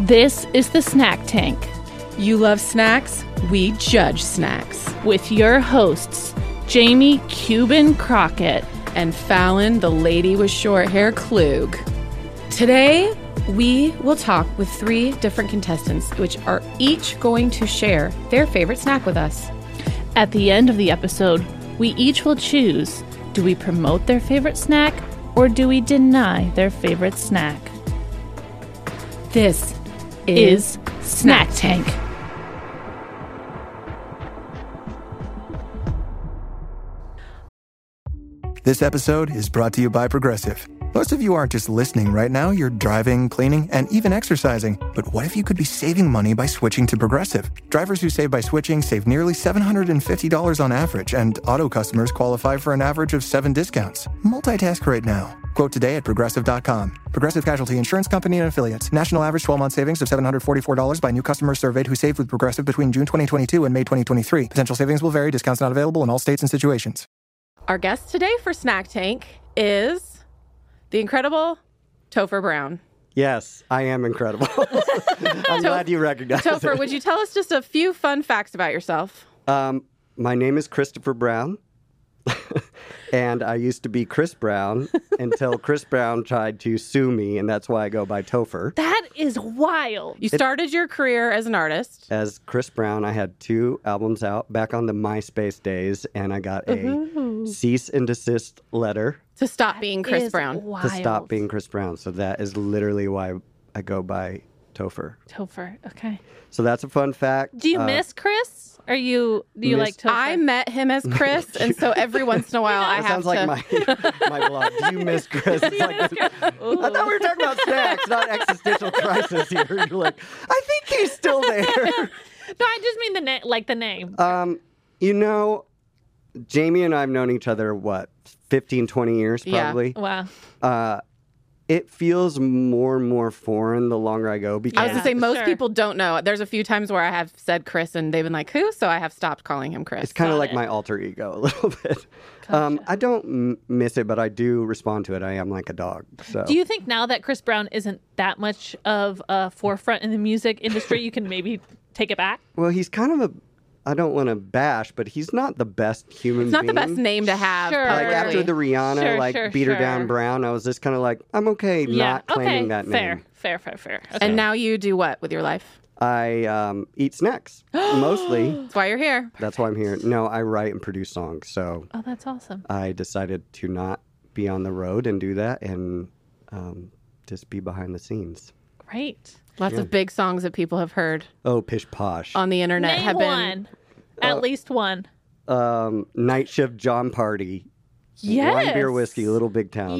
This is the Snack Tank You love snacks, we judge snacks. with your hosts, Jamie Cuban Crockett. And Fallon, the lady with short hair, Klug. Today, we will talk with 3 different contestants, which are each going to share their favorite snack with us. At the end of the episode, we each will choose, do we promote their favorite snack or do we deny their favorite snack? This Is Snack Tank. This episode is brought to you by Progressive. Most of you aren't just listening right now, you're driving, cleaning, and even exercising. But what if you could be saving money by switching to Progressive? Drivers who save by switching save nearly $750 on average, and auto customers qualify for an average of 7 discounts. Multitask right now. Quote today at Progressive.com. Progressive Casualty Insurance Company and Affiliates. National average 12-month savings of $744 by new customers surveyed who saved with Progressive between June 2022 and May 2023. Potential savings will vary. Discounts not available in all states and situations. Our guest today for Snack Tank is the incredible Topher Brown. Yes, I am incredible. I'm glad you recognize Topher, it. would you tell us just a few fun facts about yourself? My name is Christopher Brown, and I used to be Chris Brown until Chris Brown tried to sue me, and that's why I go by Topher. That is wild. You started your career as an artist. As Chris Brown, I had 2 albums out back on the MySpace days, and I got a cease and desist letter To stop being Chris Is Brown. wild. to stop being Chris Brown. So that is literally why I go by Topher. Topher. Okay. So that's a fun fact. Do you miss Chris? Or do you miss- like Topher? I met him as Chris, and so every once in a while I That have sounds like to... my blog. Do you miss Chris? It's like, I thought we were talking about snacks, not existential crisis here. You're like, I think he's still there. No, I just mean the name. You know, Jamie and I have known each other, 15, 20 years Yeah. probably. Wow. It feels more and more foreign the longer I go because I was going to say, most Sure. people don't know. There's a few times where I have said Chris, and they've been like, who? So I have stopped calling him Chris. it's kind of Got like it. my alter ego a little bit. I don't miss it, but I do respond to it. I am like a dog. So. Do you think now that Chris Brown isn't that much of a forefront in the music industry, you can maybe take it back? Well, he's kind of I don't want to bash, but he's not the best human It's not being. the best name to have. Sure. Like publicly. after the Rihanna, Sure, Beat Her sure. Down Brown, I was just kind of like, I'm okay not claiming that name. Fair. Okay. And now you do what with your life? I eat snacks, mostly. That's why you're here. That's why I'm here. No, I write and produce songs. So Oh, that's awesome. I decided to not be on the road and do that and just be behind the scenes. Great. Lots of big songs that people have heard Oh, Pish Posh. on the internet Name have been. one. At least one. Night Shift John Party. Yes. One Beer Whiskey, Little Big Town.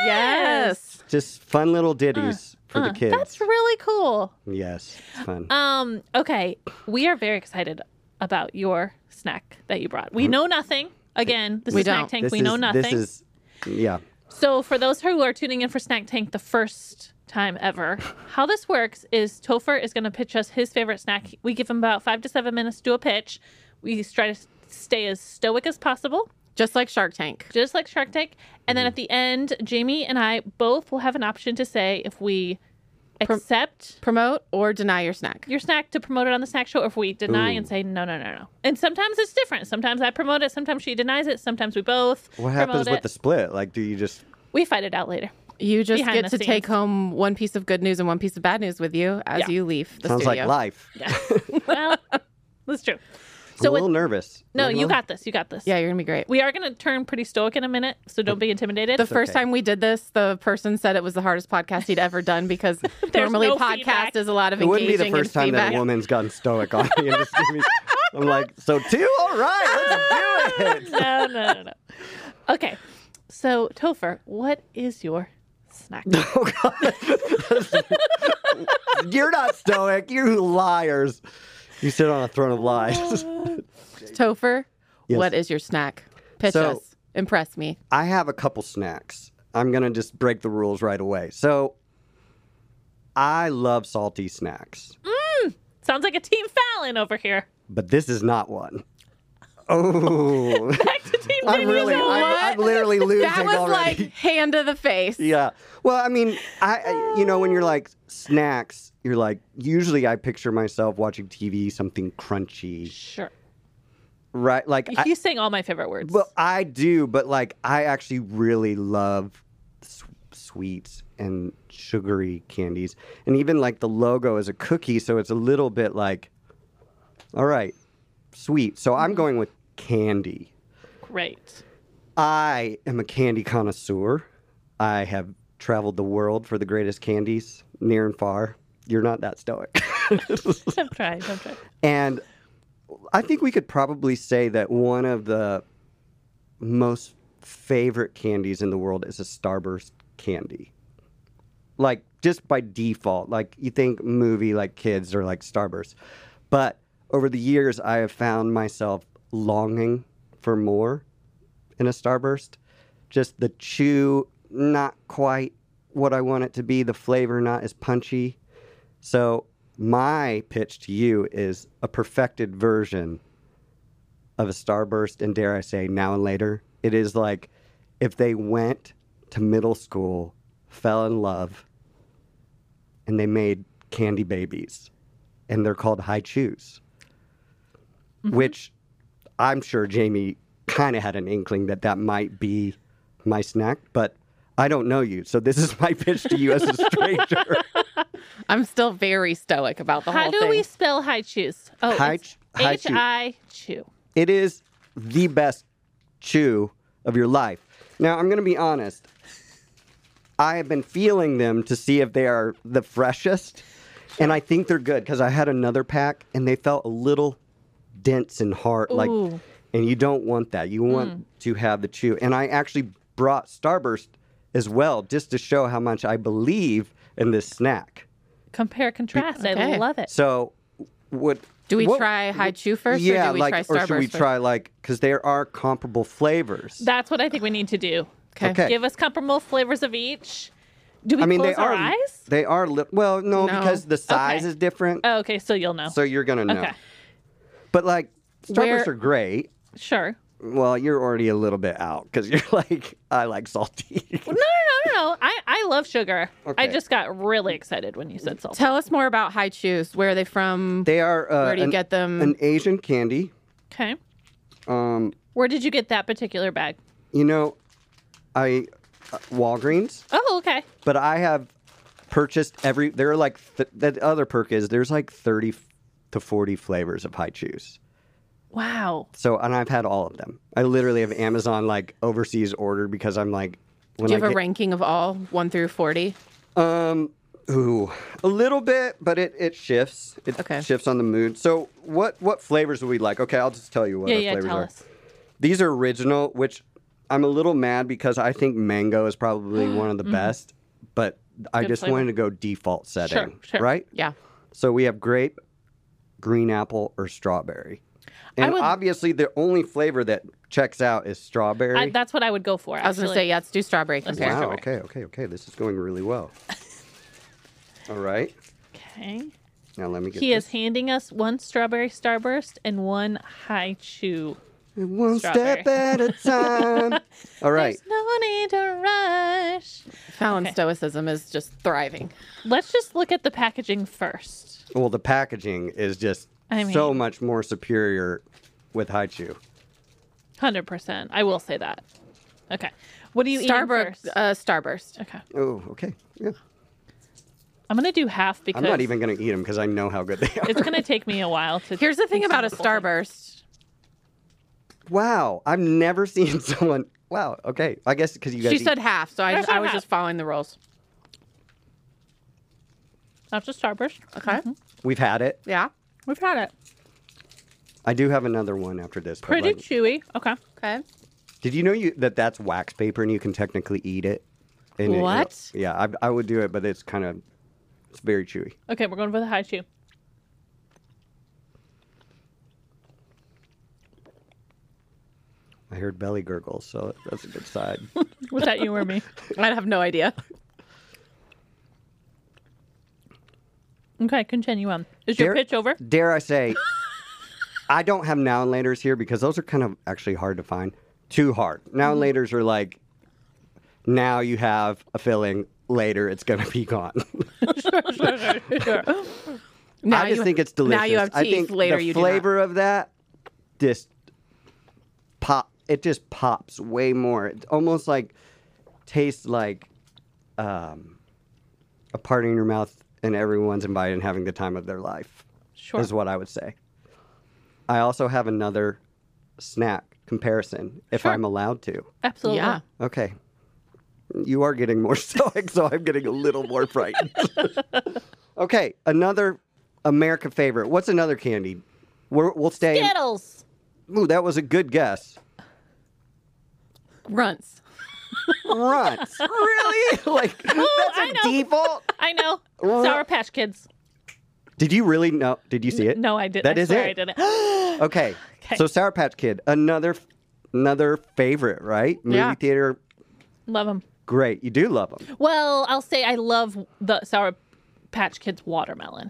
Yes. Just fun little ditties for the kids. That's really cool. Yes, it's fun. Okay. We are very excited about your snack that you brought. We know nothing. Again, this We is Snack don't. Tank. We know nothing. This is, yeah. So for those who are tuning in for Snack Tank the first time ever, how this works is Topher is going to pitch us his favorite snack. We give him about 5 to 7 minutes to do a pitch. We try to stay as stoic as possible, Just like Shark Tank. just like Shark Tank. And then at the end, Jamie and I both will have an option to say if we accept Promote or deny your snack. your snack to promote it on the snack show, or if we deny Ooh. and say no. And sometimes it's different. Sometimes I promote it. Sometimes she denies it. Sometimes we both What happens promote with it. the split? Like, do you just... We fight it out later. You just Behind get the to take scenes. home one piece of good news and one piece of bad news with you as Yeah. you leave the Sounds studio. like life. Well, that's true. I'm a little nervous. No, Really? you got this. You got this. Yeah, you're going to be great. We are going to turn pretty stoic in a minute, so don't be intimidated. The first okay. time we did this, the person said it was the hardest podcast he'd ever done because normally no podcast feedback. is a lot of It wouldn't be the engaging first and time that feedback. a woman's gotten stoic on me. And just give me, I'm like, so 2? All right, let's do it. No. Okay. So, Topher, what is your snack? Oh, God. You're not stoic. You liars. You sit on a throne of lies. Topher, Yes. what is your snack? Pitch So- us. Impress me. I have a couple snacks. I'm going to just break the rules right away. So I love salty snacks, Sounds like a Team Fallon over here. but this is not one. Oh, Back to I'm literally losing That was already. like hand to the face. Yeah. Well, I mean, when you're like snacks, you're like, usually I picture myself watching TV, something crunchy, Sure. right? Like, He's saying all my favorite words. well, I do, but like, I actually really love sweets and sugary candies. And even like the logo is a cookie, so it's a little bit like, all right, sweet. So I'm going with candy. Great. I am a candy connoisseur. I have traveled the world for the greatest candies, near and far. You're not that stoic. I've tried. And I think we could probably say that one of the most favorite candies in the world is a Starburst candy. Like, just by default. Like, you think movie, like, kids are like Starburst. But over the years, I have found myself longing for more in a Starburst. Just the chew, not quite what I want it to be. The flavor, not as punchy. So my pitch to you is a perfected version of a Starburst, and dare I say, Now and Later. It is like if they went to middle school, fell in love, and they made candy babies, and they're called High Chews, which I'm sure Jamie kind of had an inkling that might be my snack, but I don't know you, so this is my pitch to you as a stranger. I'm still very stoic about the How whole do thing. we spell high chews? Oh, High it's High Chew. H-I chew. It is the best chew of your life. Now, I'm going to be honest. I have been feeling them to see if they are the freshest, and I think they're good because I had another pack, and they felt a little dense and hard. Like, Ooh. and you don't want that. You want to have the chew. And I actually brought Starburst as well, just to show how much I believe in this snack. Compare, contrast. I Okay. love it. So, Do we try High Chew first, Yeah, or do we like, try or Starburst should we first? try like because there are comparable flavors. That's what I think we need to do. Okay. Give us comparable flavors of each. Do we I mean, close they our are. eyes? They are. Well, no, No. because the size Okay. is different. Oh, okay, so you'll know. So you're gonna know. Okay. But like, Starburst Where- are great. Sure. Well, you're already a little bit out because you're like, I like salty. No. I love sugar. I Okay. just got really excited when you said salt. Tell us more about High Chews. Where are they from? They are. Where do you get them? An Asian candy. Okay. Um, Where did you get that particular bag? you know, Walgreens, Oh, okay. but I have purchased every. There are like that other perk is there's like 30 to 40 flavors of High Chews. Wow. So, and I've had all of them. I literally have Amazon like overseas ordered because I'm like, when Do you I have a get, ranking of all 1 through 40? Ooh, a little bit, but it shifts. It Okay. shifts on the mood. So, what flavors would we like? Okay, I'll just tell you what our Yeah, flavors tell are. us. These are original, which I'm a little mad because I think mango is probably one of the best, but I Good just flavor. wanted to go default setting, Sure. right? Yeah. So we have grape, green apple, or strawberry. And would- obviously, the only flavor that checks out is strawberry. That's what I would go for. I was going to say, yeah, let's do strawberry Let's compare. do Wow. Okay. This is going really well. All right. Okay. Now let me get He is this. handing us one strawberry Starburst and one High Chew. One strawberry. step at a time. All right. There's no need to rush. Fallon Okay. stoicism is just thriving. Let's just look at the packaging first. Well, the packaging is just so much more superior with High Chew. 100%. I will say that. Okay. What do you eat first? Starburst. Okay. Oh, okay. Yeah. I'm going to do half because I'm not even going to eat them because I know how good they are. it's going to take me a while to. Here's the thing about a consume the whole thing. Starburst. Wow. I've never seen someone. Wow. Okay. I guess because you guys. She eat- said half, so I said I was half. just following the rules. That's a Starburst. Okay. We've had it. Yeah. We've had it. I do have another one after this. but, Pretty like, chewy. Okay. Okay. did you know that's wax paper and you can technically eat it? And What? Yeah, I would do it, but it's very chewy. Okay, we're going for the High Chew. I heard belly gurgles, so that's a good sign. Was that you or me? I have no idea. Okay, continue on. Is your pitch over? Dare I say, I don't have now and laters here because those are kind of actually hard to find. too hard. Now laters are like, now you have a filling. Later, it's going to be gone. Sure. I just think it's delicious. Now you have teeth. I think Later the you do flavor of that just It just pops way more. It almost like tastes like a party in your mouth, and everyone's invited and having the time of their life. Sure. Is what I would say. I also have another snack comparison, if Sure. I'm allowed to. Absolutely. Yeah. Okay. You are getting more stoic, so I'm getting a little more frightened. Okay, another America favorite. What's another candy? We'll stay. Skittles. Ooh, that was a good guess. Runts. Runts. Really? Like, that's I a know. default? I know. Ru- Sour Patch Kids. Did you really know? Did you see it? No, I didn't. That I is swear it. I didn't. Okay. Okay. So Sour Patch Kid, another favorite, right? Movie Yeah. theater. Love them. Great. You do love them. Well, I'll say I love the Sour Patch Kids watermelon.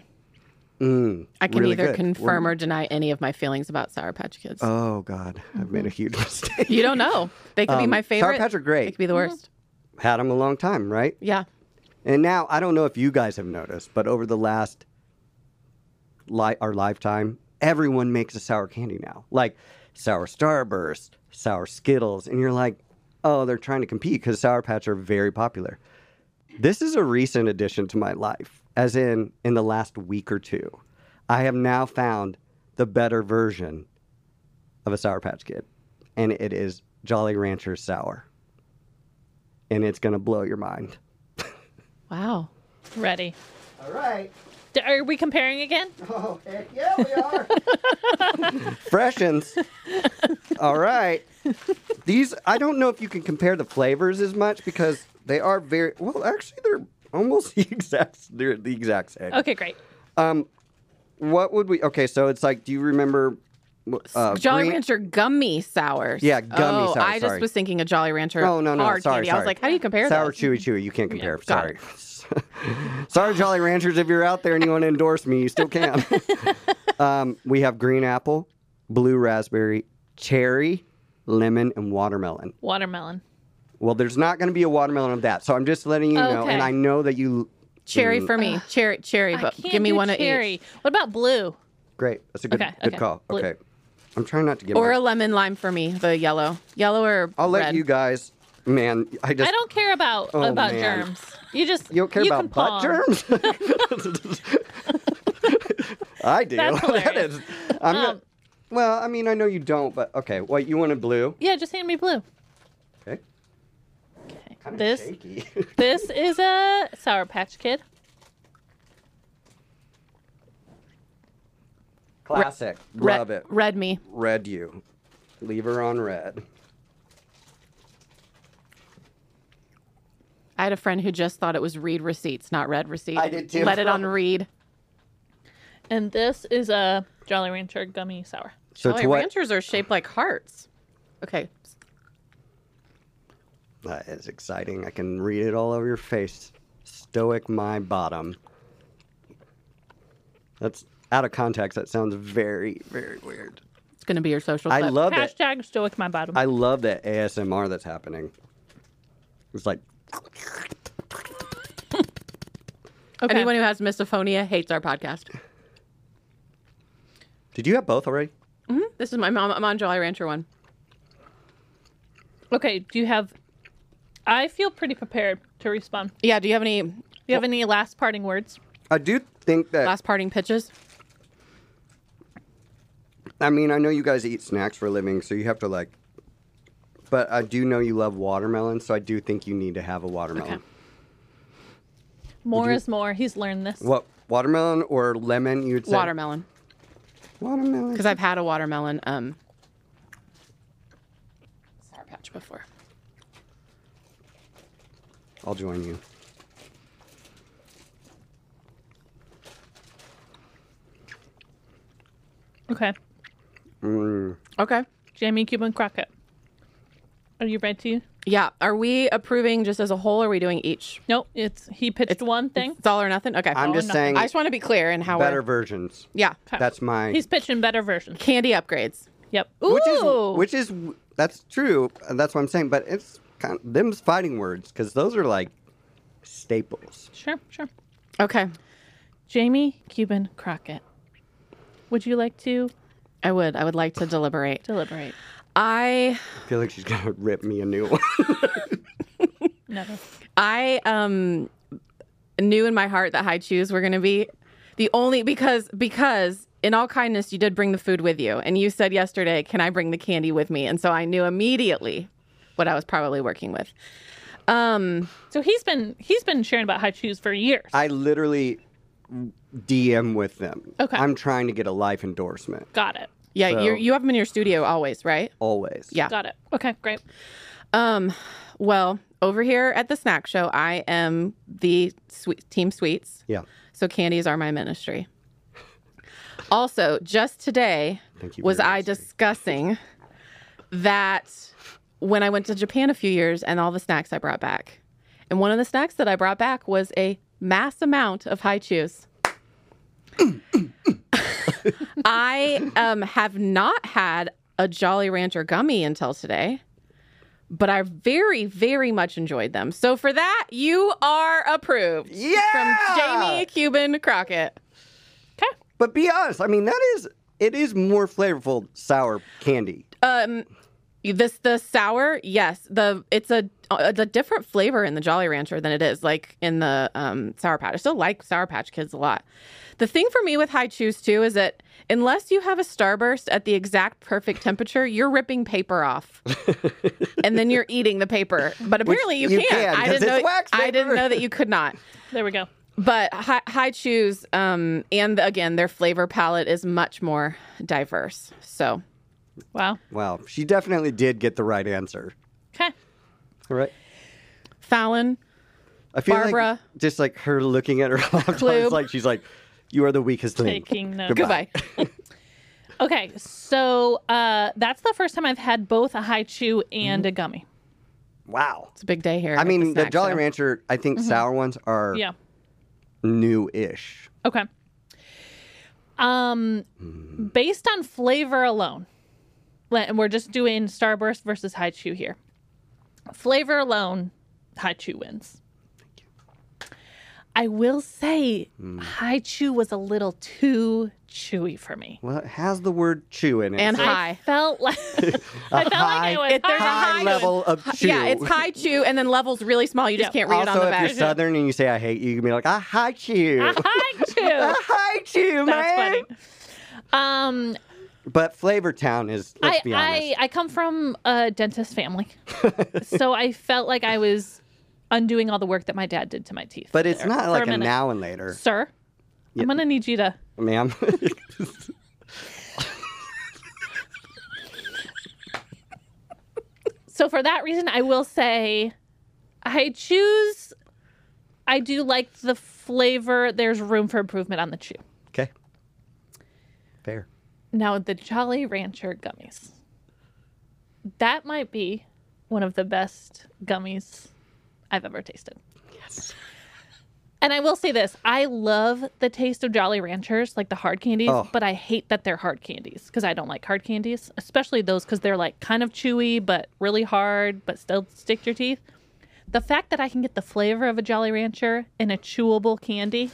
I can Really neither good. confirm or deny any of my feelings about Sour Patch Kids. Oh, God. I've made a huge mistake. You don't know. They could be my favorite. Sour Patch are great. They could be the worst. Had them a long time, right? Yeah. And now, I don't know if you guys have noticed, but over the last our lifetime, everyone makes a sour candy now. Like sour Starburst, sour Skittles. And you're like, oh, they're trying to compete because Sour Patch are very popular. This is a recent addition to my life, as in the last week or two. I have now found the better version of a Sour Patch Kid, and it is Jolly Rancher Sour. And it's going to blow your mind. Wow. Ready. All right. Are we comparing again? Oh, heck yeah, we are. Freshens. All right. These, I don't know if you can compare the flavors as much because they are very, well, actually, they're almost the exact same. Okay, great. What would we, okay, so it's like, do you remember Jolly green- Rancher gummy sours. Yeah, gummy sours, I just sorry. was thinking a Jolly Rancher Oh, no, hard sorry, candy. I was like, how do you compare Sour those? Chewy, you can't compare. got Sorry. Sorry, Jolly Ranchers, if you're out there and you want to endorse me, you still can. We have green apple, blue raspberry, cherry, lemon, and watermelon. Watermelon. Well, there's not going to be a watermelon of that, so I'm just letting you know. Okay. And I know that you... Cherry for me. Cherry, I but can't give me do one cherry. of each. What about blue? Great. That's a good, Okay, good okay. call. Blue. Okay. I'm trying not to get Or my... a lemon lime for me, the yellow. Yellow or I'll let red. you guys... Man, I I just... don't care about Oh, man. germs. You just You don't care about can butt paw 'em. germs? I do. That's That hilarious. is... I'm not... Well, I mean, I know you don't, but okay. Well, you wanted blue? Yeah, just hand me blue. Okay. Okay. Kind of This shaky. this is a Sour Patch Kid. Classic. Red, Love it. Red me. Red you. Leave her on red. I had a friend who just thought it was read receipts, not read receipts. I did too. Let it on read. And this is a Jolly Rancher gummy sour. So Jolly to what? Ranchers are shaped like hearts. Okay. That is exciting. I can read it all over your face. Stoic my bottom. That's out of context. That sounds very, very weird. It's going to be your social I clip. love that. Hashtag stoic my bottom. I love that ASMR that's happening. It's like, Okay. Anyone who has misophonia hates our podcast. did you have both already? This is my mom. I'm on Jolly Rancher one. Okay, do you have... I feel pretty prepared to respond. Yeah, do you have any Do you have any last parting words? I do think that, last parting pitches? I mean, I know you guys eat snacks for a living, so you have to like, but I do know you love watermelon, so I do think you need to have a watermelon. Okay. More is more. He's learned this. What, watermelon or lemon, you would say? Watermelon. Watermelon. Because I've had a watermelon Sour Patch before. I'll join you. Okay. Okay. Jamie Cuban Crockett. Are you ready to? Yeah. Are we approving just as a whole, or are we doing each? Nope. He pitched one thing. It's all or nothing? Okay. I'm just nothing. saying I just want to be clear in how better we're... versions. Yeah. That's my... He's pitching better versions. Candy upgrades. Yep. Ooh. Which is that's true. And that's what I'm saying. But it's kind of them's fighting words because those are like staples. Sure. Okay. Jamie Cuban Crockett. Would you like to I would like to deliberate. I feel like she's gonna rip me a new one. Never. I knew in my heart that high chews were going to be the only because in all kindness you did bring the food with you, and you said yesterday, "Can I bring the candy with me?" And so I knew immediately what I was probably working with. So he's been sharing about high chews for years. I literally DM with them. Okay. I'm trying to get a life endorsement. Got it. Yeah, So- you have them in your studio always, right? Always. Yeah. Got it. Okay, great. Well, over here at the snack show, I am the team sweets. Yeah. So candies are my ministry. Also, just today Thank you was very I much. discussing that when I went to Japan a few years and all the snacks I brought back. And one of the snacks that I brought back was a mass amount of high chews. I have not had a Jolly Rancher gummy until today, but I very, very much enjoyed them. So for that, you are approved. Yeah! From Jamie Cuban Crockett. Okay. But be honest, I mean, it is more flavorful sour candy. The sour, yes. It's a different flavor in the Jolly Rancher than it is like in the Sour Patch. I still like Sour Patch Kids a lot. The thing for me with high chews too is that unless you have a Starburst at the exact perfect temperature, you're ripping paper off, and then you're eating the paper. But apparently you can't. because it's wax I didn't paper. know that you could not. There we go. But high chews, and again, their flavor palette is much more diverse. So. Wow. Wow, she definitely did get the right answer. Okay. All right. Fallon, I feel Barbara. like just like her looking at her laptop, Klube. it's like she's like, "You are the weakest link." Taking notes. goodbye. Okay, so that's the first time I've had both a high chew and a gummy. Wow. It's a big day here. I at mean, the snack Jolly show. Rancher, I think sour ones are Yeah. new-ish. Okay. Based on flavor alone, and we're just doing Starburst versus high chew here. Flavor alone, high chew wins. I will say high chew was a little too chewy for me. Well, it has the word chew in it. And so high. I felt like I was there's a high level of chew. Yeah, it's high chew, and then levels really small. You just Yeah. can't read it on Also, the if back. you're Southern and you say "I hate you," you can be like, "Ah, hi chew." a high chew. Hi chew, That's man. funny. But Flavor Town is. Let's be honest. I come from a dentist family, so I felt like I was undoing all the work that my dad did to my teeth. But it's there not for like a minute. now and later, Sir, I'm gonna need you to. ma'am. So for that reason, I will say, I do like the flavor. There's room for improvement on the chew. Okay. Fair. Now, the Jolly Rancher gummies. That might be one of the best gummies I've ever tasted. Yes. And I will say this. I love the taste of Jolly Ranchers, like the hard candies, Oh. but I hate that they're hard candies because I don't like hard candies, especially those because they're like kind of chewy, but really hard, but still stick to your teeth. The fact that I can get the flavor of a Jolly Rancher in a chewable candy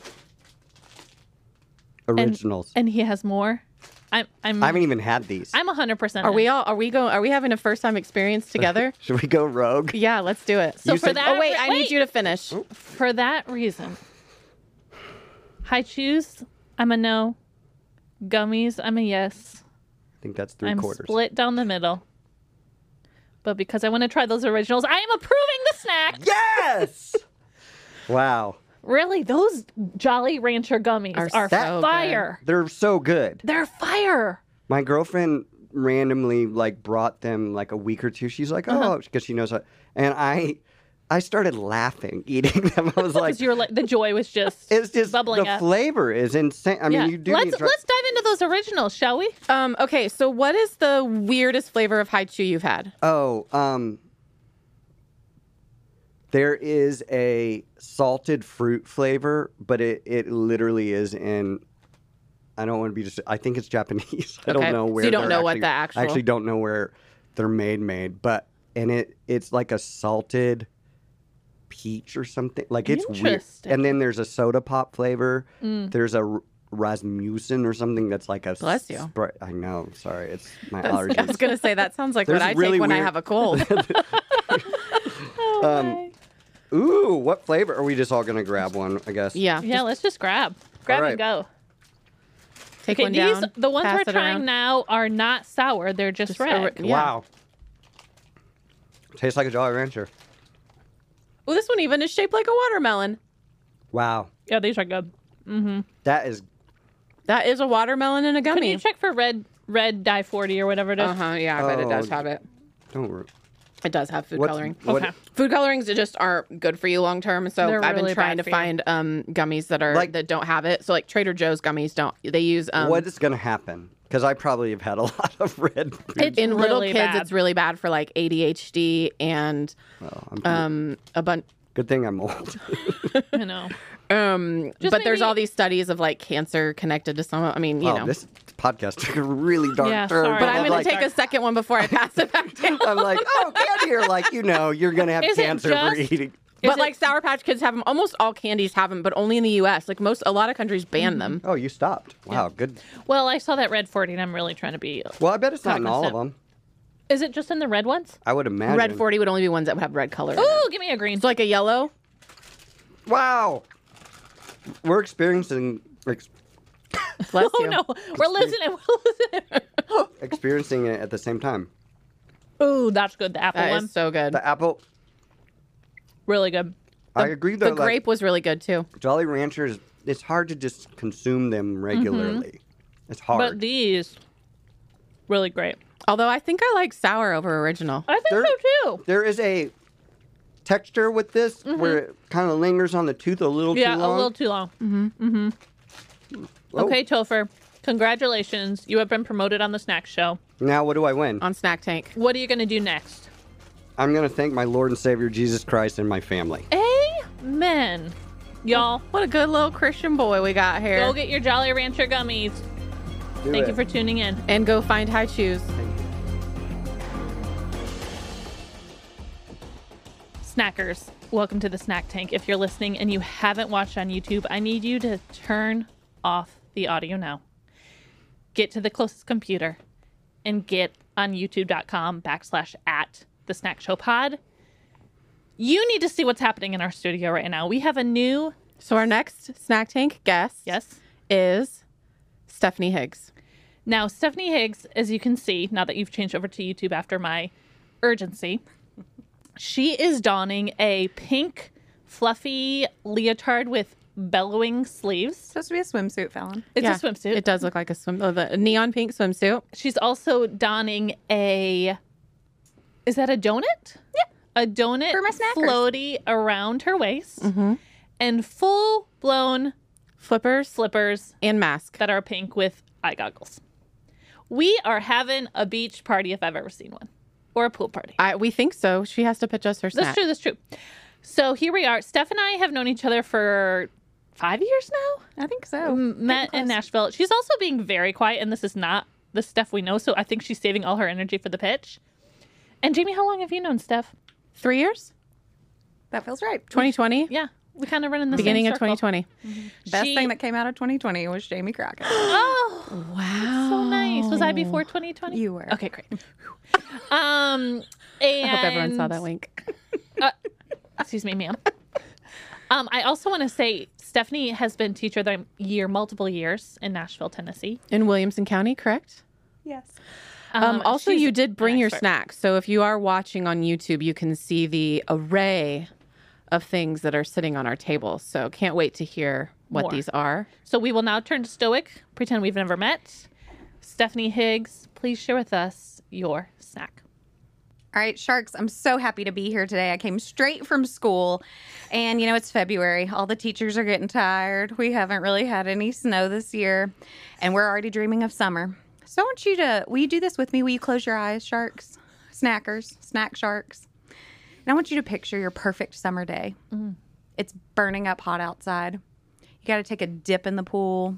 Originals. and he has more. I haven't even had these. I'm 100%. Are we having a first time experience together? Should we go rogue? Yeah, let's do it. So You for said- that, Oh wait, I need you to finish. For that reason, high chews, I'm a no. Gummies, I'm a yes. I think that's I'm 3/4. split down the middle. But because I want to try those originals, I am approving the snack. Yes. Wow. Really, those Jolly Rancher gummies Are are so fire. They're so good. They're fire. My girlfriend randomly like brought them like a week or two. She's like, "Oh," because she knows how. And I started laughing eating them. I was like, Because you're like the joy was just it's just bubbling the up. flavor is insane. I mean, you do let's need to try. let's dive into those originals, shall we? Okay, so what is the weirdest flavor of high chew you've had? Oh, there is a salted fruit flavor, but it literally is in. I don't want to be just. I think it's Japanese. I Okay. don't know So where. you don't they're know what actually- the actual- I actually don't know where they're made, but it's like a salted peach or something. Like it's weird. Interesting. And then there's a soda pop flavor. There's a Rasmussen or something that's like a Bless you. I know. Sorry, it's my I was allergies. gonna say that sounds like There's what I really take when I weird- have a cold. Ooh, what flavor? Are we just all gonna grab one? I guess. Yeah. Yeah, let's just grab right. and go. Take Okay, one these down. the ones pass we're it trying around. now are not sour; they're just red. Yeah. Wow. Tastes like a Jolly Rancher. Oh, this one even is shaped like a watermelon. Wow. Yeah, these are good. That is. That is a watermelon in a Can gummy. you check for red dye 40 or whatever it is? Yeah, I bet it does Oh. have it. Don't worry. It does have food What- coloring. what- Okay. Food colorings just aren't good for you long term. So They're I've been really trying bad to for you. find gummies that don't have it. So like Trader Joe's gummies don't. They use What is gonna happen? Because I probably have had a lot of red. It's in little really kids. bad. It's really bad for like ADHD and a bunch. Good thing I'm old. I know. But there's maybe- all these studies of like cancer connected to some. I mean, you know. This podcast took a really dark Yeah, turn. sorry. But I'm I'm going like, to take a second one before I pass it back to you. I'm like, oh, candy. You're like, you're gonna have Is it cancer for just- eating. But like Sour Patch Kids have them. Almost all candies have them, but only in the U.S. Like a lot of countries ban them. Oh, you stopped. Wow, good. Well, I saw that red 40 and I'm really trying to be. Well, I bet it's not in all of Cognizant. them. Is it just in the red ones? I would imagine. Red 40 would only be ones that would have red color. in it. Ooh, give me a green. It's like a yellow. Wow. We're experiencing Bless Oh you. no, we're listening. experiencing it at the same time. Ooh, that's good. The apple That one, is so good. The apple. really good. I agree The though. like, grape was really good too. Jolly Ranchers. It's hard to just consume them regularly. It's hard. But these, really great. Although I think I like sour over original. I think They're- so too. There is a texture with this where it kind of lingers on the tooth a little Yeah, too a long. little too long. Oh. Okay, Topher, congratulations. You have been promoted on the snack show. Now, what do I win? On Snack Tank. What are you going to do next? I'm going to thank my Lord and Savior Jesus Christ and my family. Amen. Y'all, What a good little Christian boy we got here. go get your Jolly Rancher gummies. Thank you for tuning in. And go find High Chews. Snackers, welcome to the Snack Tank. If you're listening and you haven't watched on YouTube, I need you to turn off the audio now. Get to the closest computer and get on youtube.com/at the snack show pod. You need to see what's happening in our studio right now. We have a new, So our next Snack Tank guest yes. is Stephanie Higgs. Now, Stephanie Higgs, as you can see, now that you've changed over to YouTube after my urgency, she is donning a pink, fluffy leotard with bellowing sleeves. Supposed to be a swimsuit, Fallon. It's a swimsuit. It does look like a neon pink swimsuit. She's also donning a. Is that a donut? Yeah. A donut For my snackers. floaty around her waist and full blown Flippers slippers and mask. that are pink with eye goggles. We are having a beach party if I've ever seen one, or a pool party. We think so. She has to pitch us her snack. That's true. So here we are. Steph and I have known each other for 5 years now. I think so. Met in Nashville. She's also being very quiet, and this is not the Steph we know. So I think she's saving all her energy for the pitch. And Jamie, how long have you known Steph? 3 years? That feels right. 2020? Yeah, we kind of run in the Beginning same of circle. 2020. Best She- thing that came out of 2020 was Jamie Crockett. Oh, Wow. so nice. Was I before 2020? You were. Okay, great. And I hope everyone saw that wink. Excuse me, ma'am. I also want to say Stephanie has been teacher of the year multiple years in Nashville, Tennessee. In Williamson County, correct? Yes. Also, she's you did bring an your expert. snacks. So if you are watching on YouTube, you can see the array of things that are sitting on our table. So can't wait to hear what More. these are. So we will now turn to Stoic, pretend we've never met. Stephanie Higgs, please share with us your snack. All right, Sharks, I'm so happy to be here today. I came straight from school, and you know, it's February. All the teachers are getting tired. We haven't really had any snow this year, and we're already dreaming of summer. So I want you to, will you do this with me? Will you close your eyes, Sharks? Snackers, snack sharks. And I want you to picture your perfect summer day. It's burning up hot outside. You got to take a dip in the pool.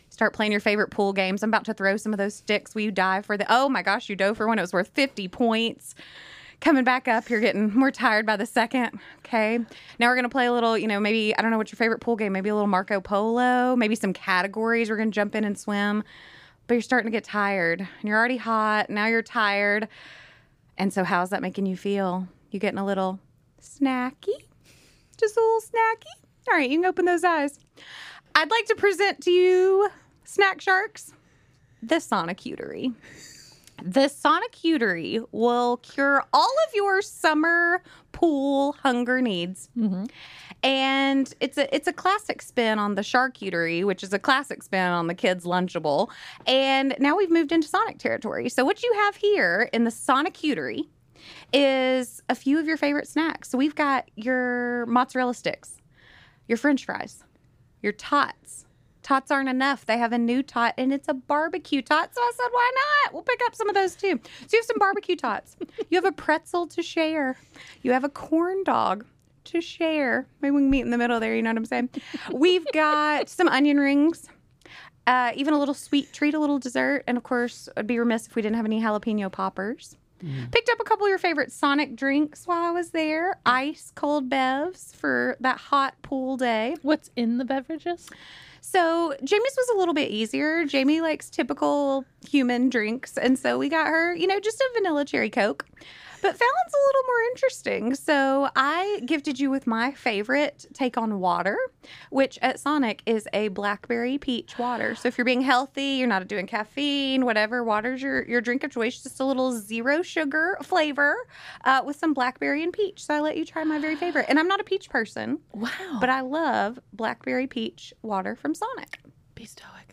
Start playing your favorite pool games. I'm about to throw some of those sticks. Will you dive for the, oh my gosh, you dove for one. It was worth 50 points. Coming back up, you're getting more tired by the second. Okay. Now we're going to play a little, maybe, I don't know what's your favorite pool game. Maybe a little Marco Polo, maybe some categories. We're going to jump in and swim. But you're starting to get tired. And you're already hot. Now you're tired. And so how's that making you feel? You getting a little snacky? Just a little snacky? All right, you can open those eyes. I'd like to present to you, Snack Sharks, the Sonicutery. The Sonicutery will cure all of your summer pool hunger needs. Mm-hmm. And it's a classic spin on the Charcuterie, which is a classic spin on the kids' Lunchable. And now we've moved into Sonic territory. So what you have here in the Sonicutery is a few of your favorite snacks. So we've got your mozzarella sticks, your French fries, your tots. Tots aren't enough. They have a new tot, and it's a barbecue tot. So I said, why not? We'll pick up some of those, too. So you have some barbecue tots. You have a pretzel to share. You have a corn dog to share. Maybe we can meet in the middle there, you know what I'm saying? We've got some onion rings, even a little sweet treat, a little dessert. And, of course, I'd be remiss if we didn't have any jalapeno poppers. Picked up a couple of your favorite Sonic drinks while I was there. Ice cold bevs for that hot pool day. What's in the beverages? So Jamie's was a little bit easier. Jamie likes typical human drinks. And so we got her, just a vanilla cherry Coke. But Fallon's a little more interesting. So I gifted you with my favorite take on water, which at Sonic is a blackberry peach water. So if you're being healthy, you're not doing caffeine, whatever, water's your drink of choice. Just a little zero sugar flavor with some blackberry and peach. So I let you try my very favorite. And I'm not a peach person. Wow. But I love blackberry peach water from Sonic. Be stoic.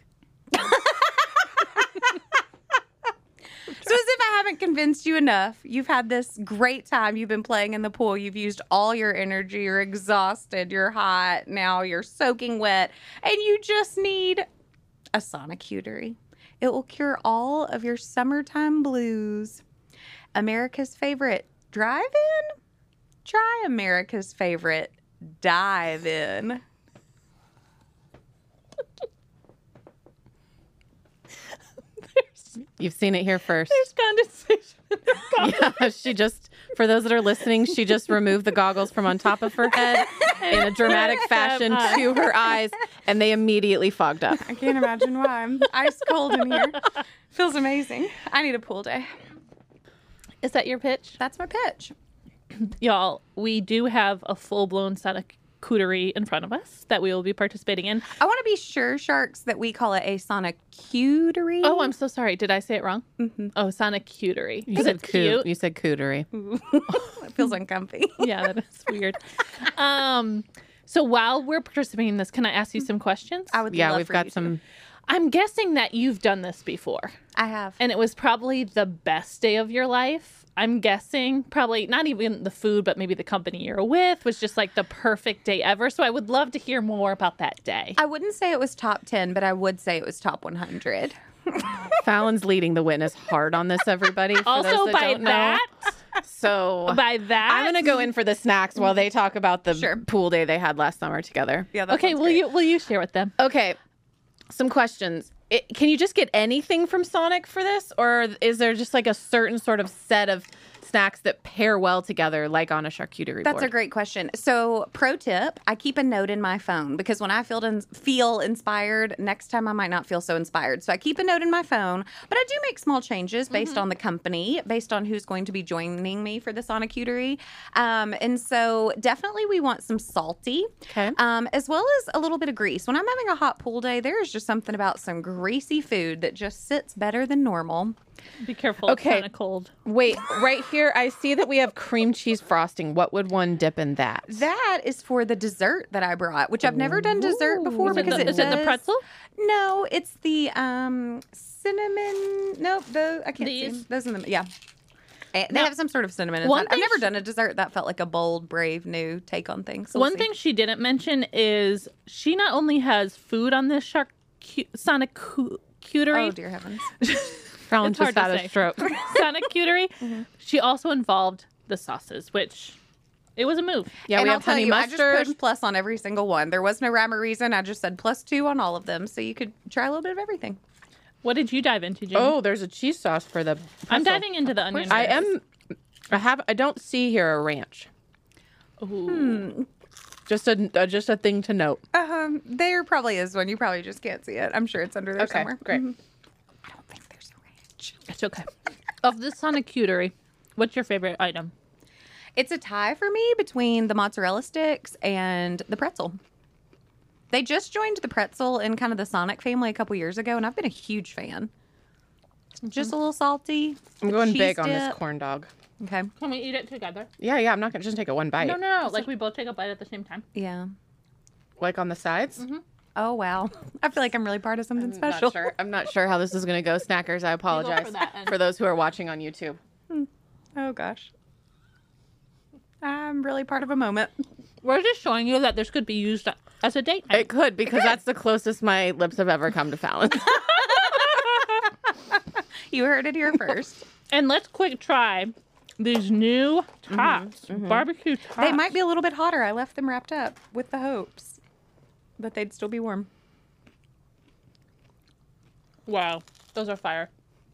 So as if I haven't convinced you enough, you've had this great time. You've been playing in the pool. You've used all your energy. You're exhausted. You're hot. Now you're soaking wet. And you just need a Sonicutery. It will cure all of your summertime blues. America's favorite drive-in? Try America's favorite dive-in. You've seen it here first. There's condensation. Yeah, she just, for those that are listening, she just removed the goggles from on top of her head in a dramatic fashion to her eyes, and they immediately fogged up. I can't imagine why. I'm ice cold in here. Feels amazing. I need a pool day. Is that your pitch? That's my pitch. Y'all, we do have a full-blown Sonicutery in front of us that we will be participating in. I want to be sure, Sharks, that we call it a Sonicutery. Oh, I'm so sorry. Did I say it wrong? Mm-hmm. Oh, Sonicutery. You said cute. You said cootery. It feels uncomfy. Yeah, that is weird. So while we're participating in this, can I ask you some questions? I would Yeah, love we've for got you some. I'm guessing that you've done this before, I have. and it was probably the best day of your life. I'm guessing probably not even the food, but maybe the company you're with was just like the perfect day ever. So I would love to hear more about that day. I wouldn't say it was top 10, but I would say it was top 100. Fallon's leading the witness hard on this, everybody. For Also, those that by don't know. that, So by that, I'm going to go in for the snacks while they talk about the Sure. pool day they had last summer together. Yeah, that Okay, sounds will great. you share with them? Okay, some questions. Can you just get anything from Sonic for this? Or is there just like a certain sort of set of snacks that pair well together, like on a charcuterie board? That's a great question. So, pro tip, I keep a note in my phone because when I feel inspired, next time I might not feel so inspired. So I keep a note in my phone, but I do make small changes based on the company, based on who's going to be joining me for the Sonicutery. And so definitely we want some salty, Okay. as well as a little bit of grease. When I'm having a hot pool day, there is just something about some greasy food that just sits better than normal. Be careful. It's Okay. kind of cold. Wait, right here, I see that we have cream cheese frosting. What would one dip in that? That is for the dessert that I brought, which I've never done dessert before Is it because the- is it the does- pretzel? No, it's the cinnamon. Nope, I can't see. These? Those in the yeah. They Now, have some sort of cinnamon one inside. I've thing never done a dessert that felt like a bold, brave, new take on things. So we'll One see. thing she didn't mention is she not only has food on this Sonicutery, Oh dear heavens! Fallon It's just hard to had say. a stroke. Sonicutery, she also involved the sauces, which It was a move. Yeah, and we I'll have tell honey you, mustard. I just pushed plus on every single one. There was no rhyme or reason. I just said +2 on all of them, so you could try a little bit of everything. What did you dive into, Jamie? Oh, there's a cheese sauce for the. I'm pretzel. diving into the onion. I rings. am. I don't see here a ranch. Ooh. Just a thing to note. There probably is one. You probably just can't see it. I'm sure it's under there Okay, somewhere. great. Mhm. I don't think there's a ranch. It's okay. Of the Sonicuterie, what's your favorite item? It's a tie for me between the mozzarella sticks and the pretzel. They just joined the pretzel in kind of the Sonic family a couple years ago, and I've been a huge fan. Just a little salty. I'm The going cheese big on this dip. corn dog. Okay. Can we eat it together? Yeah, I'm not gonna just take it one bite. No. Like we both take a bite at the same time. Yeah. Like on the sides. Oh, wow. I feel like I'm really part of something special. I'm not sure how this is gonna go, snackers. I apologize that end. for those who are watching on YouTube. Oh, gosh. I'm really part of a moment. We're just showing you that this could be used as a date night. It could because that's the closest my lips have ever come to Fallon. You heard it here first. And let's quick try these new tops, barbecue tops. They might be a little bit hotter. I left them wrapped up with the hopes that they'd still be warm. Wow, those are fire.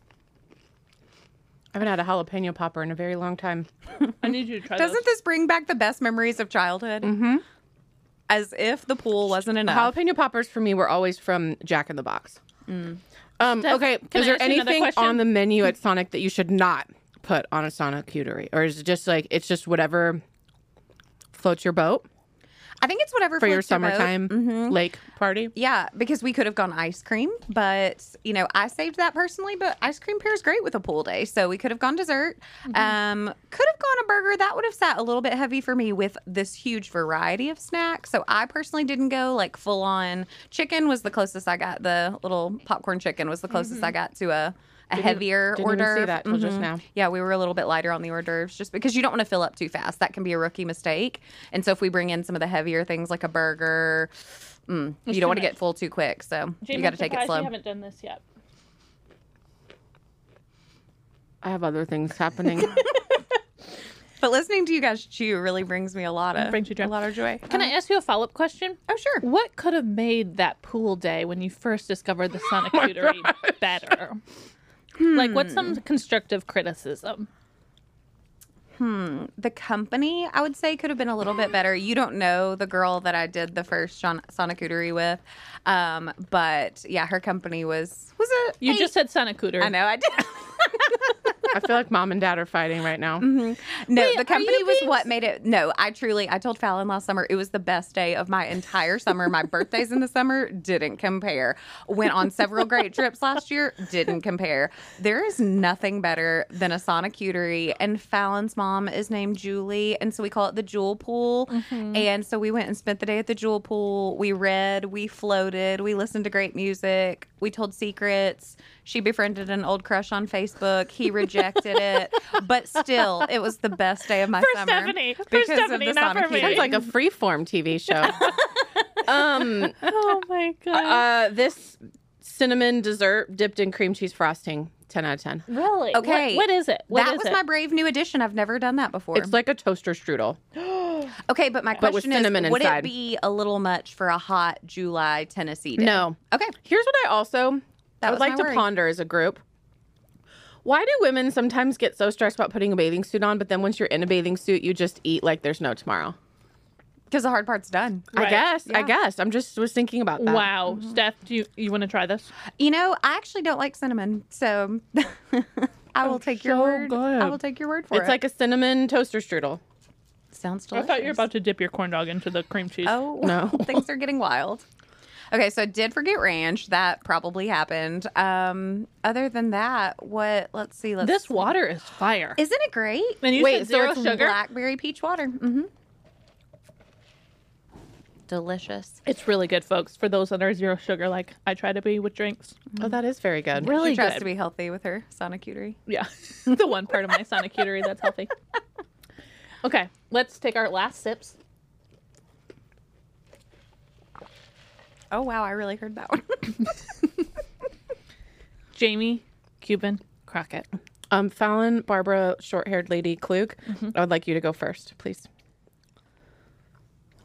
I haven't had a jalapeno popper in a very long time. I need you to try Doesn't those. this bring back the best memories of childhood? Mm-hmm. As if the pool wasn't enough. Jalapeno poppers for me were always from Jack in the Box. Okay, can is I there ask you another anything question? on the menu at Sonic that you should not put on a Sonicuterie? Or is it just like, it's just whatever floats your boat I think it's whatever for your floats boat. summertime lake party? Yeah, because we could have gone ice cream, but I saved that personally. But ice cream pairs great with a pool day, so we could have gone dessert. Could have gone a burger. That would have sat a little bit heavy for me with this huge variety of snacks. So I personally didn't go like full on. Chicken was the closest I got. The little popcorn chicken was the closest I got to a heavier Didn't hors even see d'oeuvre. that till just now. Yeah, we were a little bit lighter on the hors d'oeuvres just because you don't want to fill up too fast. That can be a rookie mistake. And so if we bring in some of the heavier things like a burger, you don't want to get full too quick. So Jamie, you got to I'm take it surprised slow. You haven't done this yet. I have other things happening. But listening to you guys chew really brings me a lot of joy. Can I ask you a follow-up question? Oh, sure. What could have made that pool day when you first discovered the Sonicuterie better? Like, what's some constructive criticism? The company, I would say, could have been a little bit better. You don't know the girl that I did the first Sonicuterie with. But yeah, her company was a You eight. just said Sonicuterie. I know, I did. I feel like mom and dad are fighting right now. No, Wait, the are company you was being what made it. No, I told Fallon last summer it was the best day of my entire summer. My birthdays in the summer didn't compare. Went on several great trips last year, didn't compare. There is nothing better than a Sonicuterie, and Fallon's mom is named Julie, and so we call it the Jewel Pool. And so we went and spent the day at the Jewel Pool. We read, we floated, we listened to great music, we told secrets. She befriended an old crush on Facebook. He rejected it, but still, it was the best day of my summer. Stephanie. For because of Stephanie, the not for me. Sonicuterie. Sounds like a freeform TV show. Oh my god. This cinnamon dessert dipped in cream cheese frosting, 10 out of 10. Really? Okay. What is it? What That is was it? my brave new addition. I've never done that before. It's like a toaster strudel. Okay, but my But with question is, cinnamon would inside. it be a little much for a hot July Tennessee day? No. Okay. Here's what I That would was like my to worry. ponder as a group. Why do women sometimes get so stressed about putting a bathing suit on, but then once you're in a bathing suit, you just eat like there's no tomorrow? Because the hard part's done. I Right. guess. I'm just was thinking about that. Wow. Steph, do you want to try this? I actually don't like cinnamon, so I will take your so word. good. I will take your word for it. It's like a cinnamon toaster strudel. Sounds I delicious. thought you were about to dip your corn dog into the cream cheese. Oh No. things are getting wild. Okay, so I did forget ranch. That probably happened. Other than that, let's see. This water is fire. Isn't it great? And you Wait, said so zero it's sugar? Blackberry peach water. Mm-hmm. Delicious. It's really good, folks. For those that are zero sugar, like I try to be with drinks. Oh, that is very good. Really She tries good. to be healthy with her Sonicuterie. Yeah. The one part of my Sonicuterie that's healthy. Okay, let's take our last sips. Oh wow, I really heard that one. Jamie Cuban Crockett. Fallon, Barbara, short-haired lady Klug, I would like you to go first, please.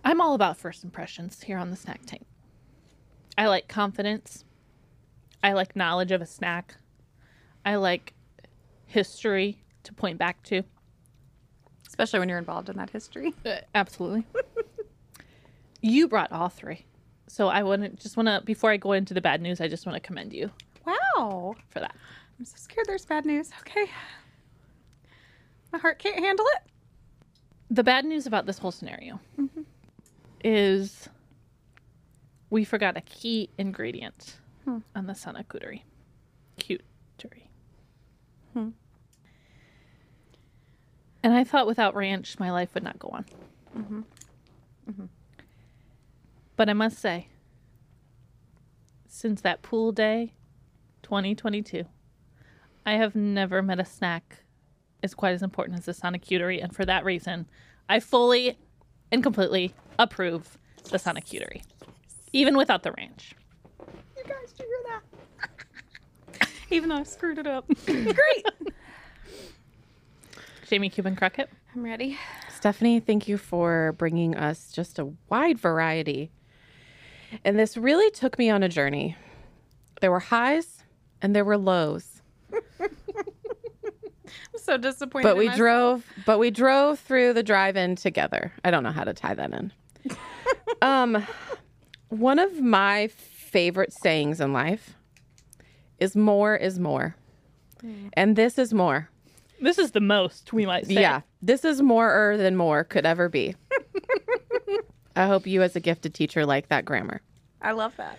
I'm all about first impressions here on the Snack Tank. I like confidence. I like knowledge of a snack. I like history to point back to. Especially when you're involved in that history. Absolutely. You brought all three. So I want to, before I go into the bad news, I just want to commend you Wow. for that. I'm so scared there's bad news. Okay. My heart can't handle it. The bad news about this whole scenario is we forgot a key ingredient on the Sanakutari. Cutery. And I thought without ranch, my life would not go on. But I must say, since that pool day, 2022, I have never met a snack as quite as important as the Sanakutari, and for that reason, I fully and completely approve the Sanakutari, even without the ranch. You guys, did you hear that? Even though I screwed it up. Great. Jamie Cuban Crockett. I'm ready. Stephanie, thank you for bringing us just a wide variety. And this really took me on a journey. There were highs and there were lows. I'm so disappointed. But in myself. we drove through the drive-in together. I don't know how to tie that in. One of my favorite sayings in life is more is more. And this is more. This is the most, we might say. Yeah. This is more than more could ever be. I hope you as a gifted teacher like that grammar. I love that.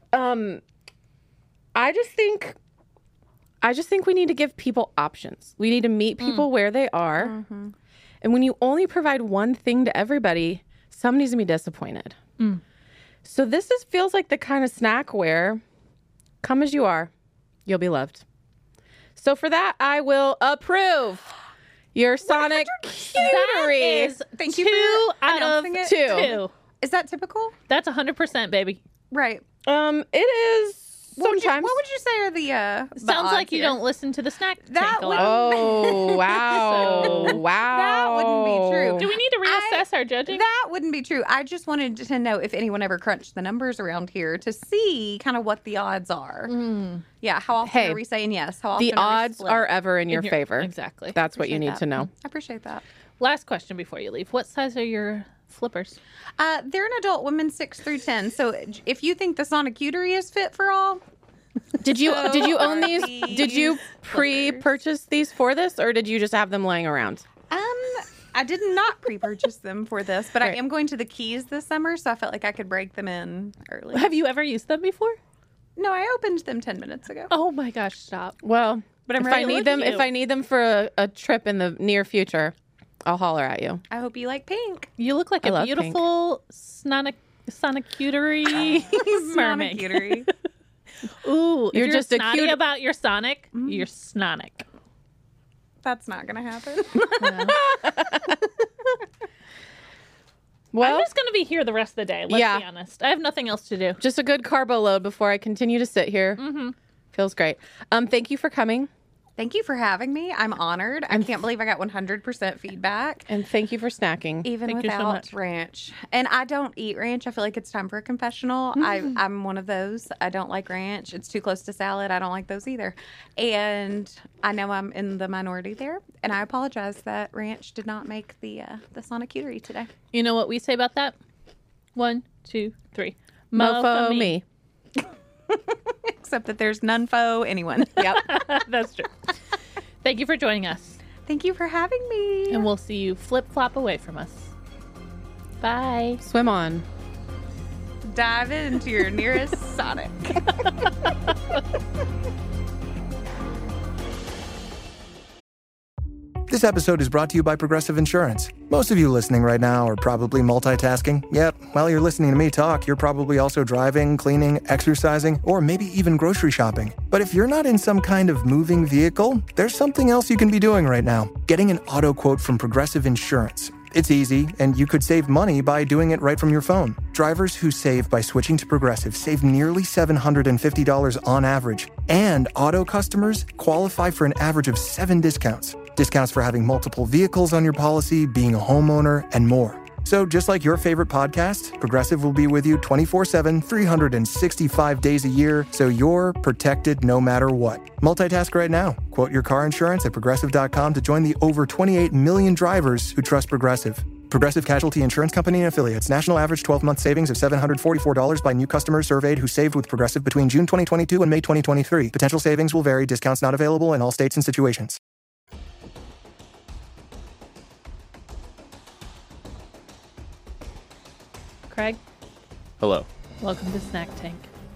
I just think we need to give people options. We need to meet people where they are. And when you only provide one thing to everybody, somebody's going to be disappointed. So this feels like the kind of snack where come as you are, you'll be loved. So for that, I will approve your Sonic Cutery. Thank you Two for out of announcing it. two. Is that typical? That's 100%, baby. Right. It is sometimes. What would you say are the Sounds odds like you here? don't listen to the Snack That Tank a would- lot. Oh, wow. So- Wow. That wouldn't be true. Do we need to reassess our judging? That wouldn't be true. I just wanted to know if anyone ever crunched the numbers around here to see kind of what the odds are. Yeah, how often Hey, are we saying yes? How often The are we odds split? are ever in your favor. Exactly. That's what you Appreciate need that. to know. I appreciate that. Last question before you leave. What size are your flippers? They're an adult women 6 through 10. So if you think the Sonic-Cutery is fit for all, Did you own are these? Did you pre-purchase these for this, or did you just have them laying around? I did not pre-purchase them for this, but I Right. am going to the Keys this summer, so I felt like I could break them in early. Have you ever used them before? No, I opened them 10 minutes ago. Oh my gosh, stop. Well, But I'm if ready I to need look them, at if you. I need them for a trip in the near future, I'll holler at you. I hope you like pink. You look like I a love pink. beautiful Sonic-Cutery mermaid. Sonic-Cutery. Ooh, if You're you're just a snotty cute- about your Sonic, you're snonic. That's not going to happen. Well, I'm just going to be here the rest of the day. Let's Yeah. be honest. I have nothing else to do. just a good carbo load before I continue to sit here. Feels great. Thank you for coming, Thank you for having me. I'm honored. I can't believe I got 100% feedback, and thank you for snacking. even Thank you so without much. ranch. And I don't eat ranch. I feel like it's time for a confessional. I'm one of those. I don't like ranch. It's too close to salad. I don't like those either. And I know I'm in the minority there. And I apologize that ranch did not make the Sonic-Cutery today. You know what we say about that? 1, 2, 3. Mofo me. Except that there's none faux anyone. Yep. That's true. Thank you for joining us. Thank you for having me. And we'll see you flip-flop away from us. Bye. Swim on. Dive into your nearest Sonic. This episode is brought to you by Progressive Insurance. Most of you listening right now are probably multitasking. Yep, while you're listening to me talk, you're probably also driving, cleaning, exercising, or maybe even grocery shopping. But if you're not in some kind of moving vehicle, there's something else you can be doing right now. Getting an auto quote from Progressive Insurance. It's easy, and you could save money by doing it right from your phone. Drivers who save by switching to Progressive save nearly $750 on average. And auto customers qualify for an average of 7 discounts. Discounts for having multiple vehicles on your policy, being a homeowner, and more. So just like your favorite podcast, Progressive will be with you 24/7, 365 days a year, so you're protected no matter what. Multitask right now. Quote your car insurance at Progressive.com to join the over 28 million drivers who trust Progressive. Progressive Casualty Insurance Company and Affiliates. National average 12-month savings of $744 by new customers surveyed who saved with Progressive between June 2022 and May 2023. Potential savings will vary. Discounts not available in all states and situations. Craig, Hello. welcome to Snack Tank.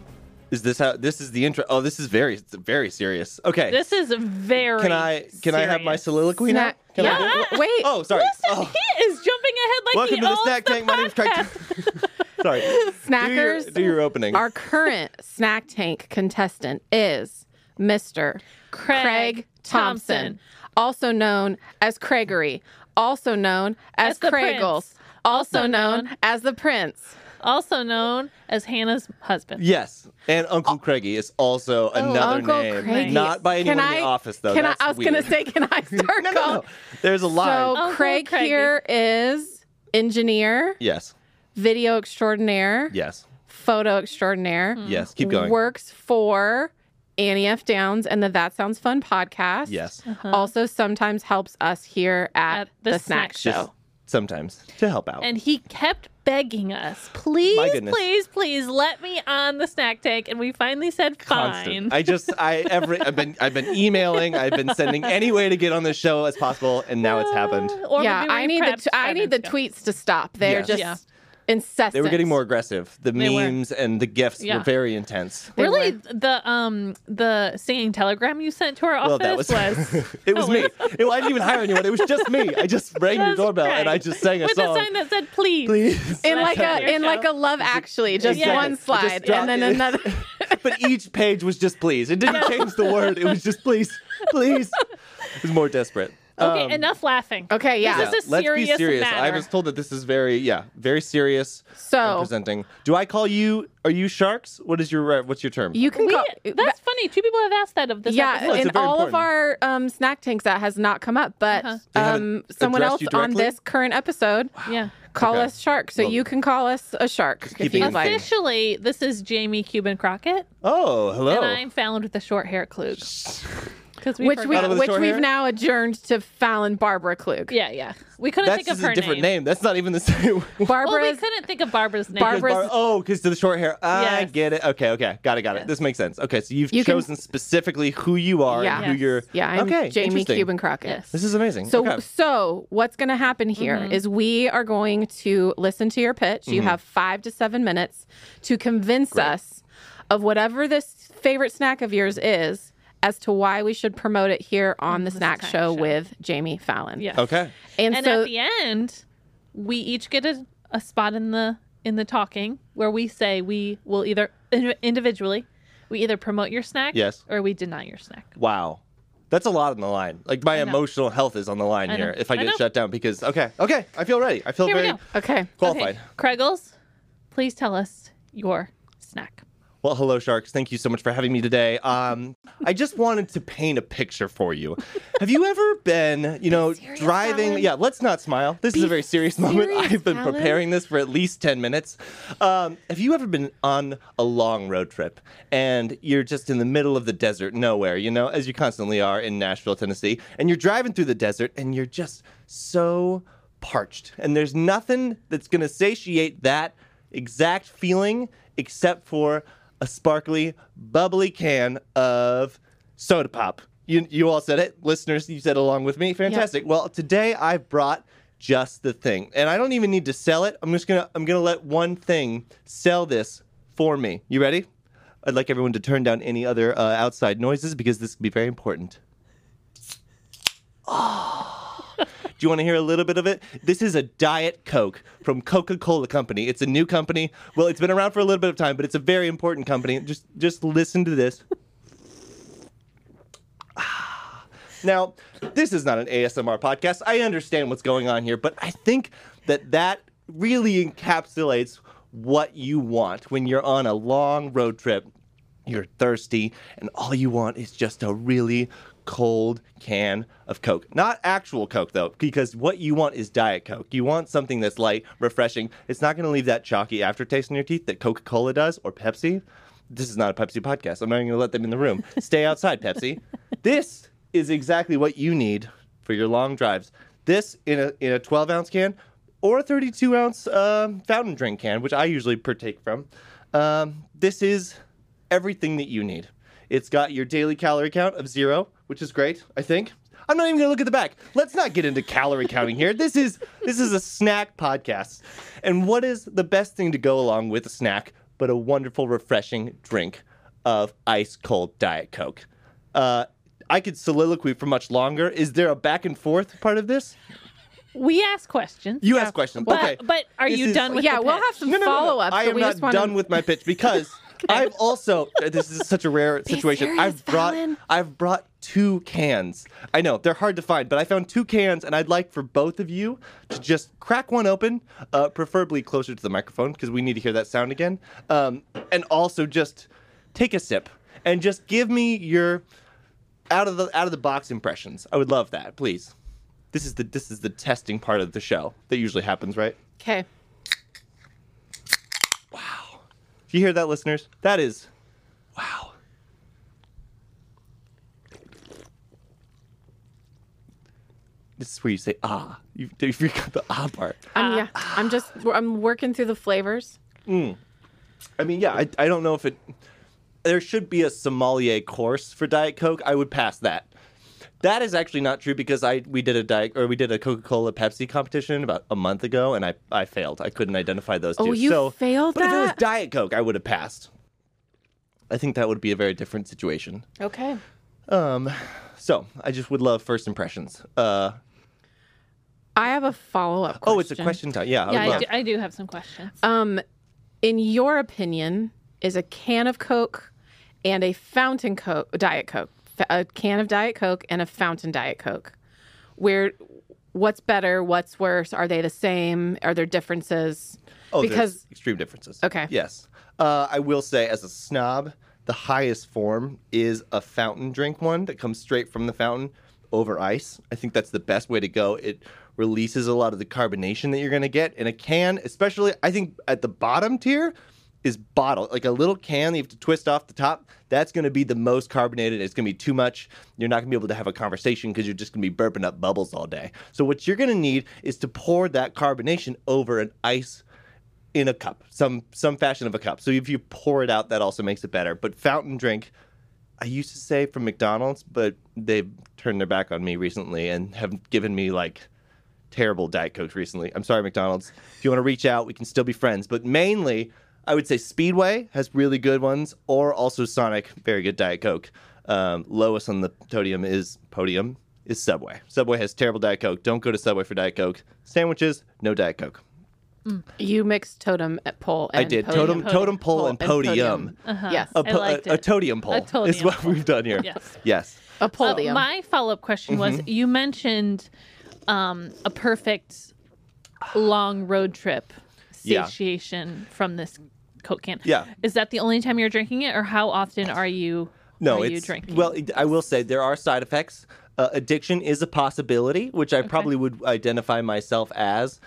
Is this how? This is the intro. Oh, this is very serious. Okay. This is very. Can I have my soliloquy now? Snack- Can yeah. I do it? Wait. Oh, sorry. Listen, Oh. he is jumping ahead like Welcome he to the owns Snack the Tank. My name's Craig. podcast. Sorry. Snackers, Do your opening. Our current Snack Tank contestant is Mr. Craig Thompson, also known as Craigery, also known as the Craigles, Prince. also known as the Prince. Also known as Hannah's husband. Yes, and Uncle Craigie is also another Uncle name. Craigie. Not by anyone in the office, though. That's I was weird. going to say, can I start No. calling? There's a line. So Uncle Craig Craigie. here is engineer, Yes. video extraordinaire, Yes. photo extraordinaire. Yes. Keep going. Works for Annie F. Downs and the That Sounds Fun podcast. Yes. Also sometimes helps us here at the Snack Just Show. sometimes to help out. And he kept begging us, My please, goodness. please let me on the Snack Tank. And we finally said fine. Constant. I've been emailing. I've been sending any way to get on this show as possible, and now it's happened. Or Yeah, maybe we I need perhaps the 5 need the minutes ago. tweets to stop. They're Yes. just Yeah. incessant. They were getting more aggressive. The They were. memes and the gifts Yeah. were very intense. They Really, were. the singing telegram you sent to our Well, office that was it was Oh, me. I didn't even hire anyone. It was just me. I just rang your Just doorbell and Craig. I just sang a with song. a sign that said please. Please. in That's like your in show. like a Love Actually, just Exactly. one It just slide dropped and then it. another. But each page was just please. It didn't change the word. It was just please. Please. It was more desperate. Okay, enough laughing. Okay, yeah. This is a Let's serious be serious. matter. I was told that this is very serious So- and presenting. Do I call you, are you Sharks? What's your term? You can call. That's funny. 2 people have asked that of this Yeah, episode. it's in very all of important. our snack tanks that has not come up, but They haven't someone addressed else you on directly? this current episode Yeah. call Okay. us Shark. So Well, you can call us a shark if keeping you'd it like. vague. Officially, this is Jamie Cuban Crockett, Oh, hello. and I'm Fallon with the short hair Klug. Because we Which forgot. we Fallon with which short we've hair? now adjourned to Fallon Barbara Klug. Yeah. We couldn't That's think of just her a different name. name. That's not even the same. Well, Barbara we couldn't think of Barbara's name. Barbara's- Because to the short hair. I Yes. get it. Okay. Got it. This makes sense. Okay, so you've You can- chosen specifically who you are Yeah. and who Yes. you're. Yeah, I'm okay, Jamie interesting. Cuban Crockett. Yes. This is amazing. So, okay. so what's going to happen here is we are going to listen to your pitch. You have 5 to 7 minutes to convince us of whatever this favorite snack of yours is as to why we should promote it here on the snack show with Jamie Fallon. Yeah. Okay. And, And so at the end, we each get a spot in the talking where we say we will either individually we either promote your snack Yes. or we deny your snack. Wow. That's a lot on the line. Like my know. emotional health is on the line I know. here if I I get know. shut down because okay, I feel ready. I feel Here we very go. okay. qualified. Okay. Craigles, please tell us your snack. Well, hello, Sharks. Thank you so much for having me today. I just wanted to paint a picture for you. Have you ever been, driving? Fallon. Yeah, let's not smile. This is a very serious moment. serious, I've been Fallon. preparing this for at least 10 minutes. Have you ever been on a long road trip and you're just in the middle of the desert, nowhere, as you constantly are in Nashville, Tennessee, and you're driving through the desert and you're just so parched, and there's nothing that's going to satiate that exact feeling except for a sparkly, bubbly can of soda pop. You all said it. Listeners, you said along with me. Fantastic. Well, today I've brought just the thing. And I don't even need to sell it. I'm gonna let one thing sell this for me. You ready? I'd like everyone to turn down any other outside noises because this could be very important. Do you want to hear a little bit of it? This is a Diet Coke from Coca-Cola Company. It's a new company. Well, it's been around for a little bit of time, but it's a very important company. Just listen to this. Now, this is not an ASMR podcast. I understand what's going on here, but I think that really encapsulates what you want when you're on a long road trip. You're thirsty, and all you want is just a really cold can of Coke. Not actual Coke, though, because what you want is Diet Coke. You want something that's light, refreshing. It's not going to leave that chalky aftertaste in your teeth that Coca-Cola does or Pepsi. This is not a Pepsi podcast. I'm not even going to let them in the room. Stay outside, Pepsi. This is exactly what you need for your long drives. This in a 12-ounce can or a 32-ounce fountain drink can, which I usually partake from. This is everything that you need. It's got your daily calorie count of 0, which is great, I think. I'm not even going to look at the back. Let's not get into calorie counting here. This is a snack podcast. And what is the best thing to go along with a snack but a wonderful, refreshing drink of ice-cold Diet Coke? I could soliloquy for much longer. Is there a back and forth part of this? We ask questions. You ask questions. Okay. But are you done with Yeah, the we'll pitch? have some No. follow-up. I so am we not just wanna... done with my pitch because I've also, this is such a rare situation. serious, Fallon. I've brought 2 cans. I know they're hard to find, but I found 2 cans, and I'd like for both of you to just crack one open, preferably closer to the microphone because we need to hear that sound again, and also just take a sip and just give me your out of the box impressions. I would love that, please. This is the testing part of the show that usually happens, right? Okay. If you hear that, listeners, that is, wow. This is where you say, ah. You forgot the ah part. I'm working through the flavors. I mean, yeah, I don't know if there should be a sommelier course for Diet Coke. I would pass that. That is actually not true because we did a Coca-Cola Pepsi competition about a month ago, and I failed. I couldn't identify those two. Oh, you failed But if it was that? Diet Coke, I would have passed. I think that would be a very different situation. Okay. So I just would love first impressions. I have a follow-up question. Oh, it's a question time. Yeah, Yeah, I do have some questions. In your opinion, is a can of Coke and a fountain Coke, Diet Coke, a can of Diet Coke and a fountain Diet Coke, what's better, what's worse? Are they the same? Are there differences? Oh, because there's extreme differences. Okay. Yes. I will say, as a snob, the highest form is a fountain drink one that comes straight from the fountain over ice. I think that's the best way to go. It releases a lot of the carbonation that you're going to get in a can, especially, I think, at the bottom tier is bottle. Like a little can that you have to twist off the top, that's going to be the most carbonated. It's going to be too much. You're not going to be able to have a conversation because you're just going to be burping up bubbles all day. So what you're going to need is to pour that carbonation over an ice in a cup, some fashion of a cup. So if you pour it out, that also makes it better. But fountain drink, I used to say from McDonald's, but they've turned their back on me recently and have given me like terrible Diet Cokes recently. I'm sorry, McDonald's. If you want to reach out, we can still be friends. But mainly, I would say Speedway has really good ones, or also Sonic, very good Diet Coke. Lowest on the podium is Subway. Subway has terrible Diet Coke. Don't go to Subway for Diet Coke. Sandwiches, no Diet Coke. you mixed totem pole and I did. podium. Totem pole and podium. Yes. I liked A it. totem pole A totem is what pole. we've done here. Yes. Yes. A podium. My follow-up question was, you mentioned a perfect long road trip Yeah. satiation from this Coke can. Yeah. Is that the only time you're drinking it, or how often are you drinking? Well, I will say there are side effects. Addiction is a possibility, which I probably would identify myself as.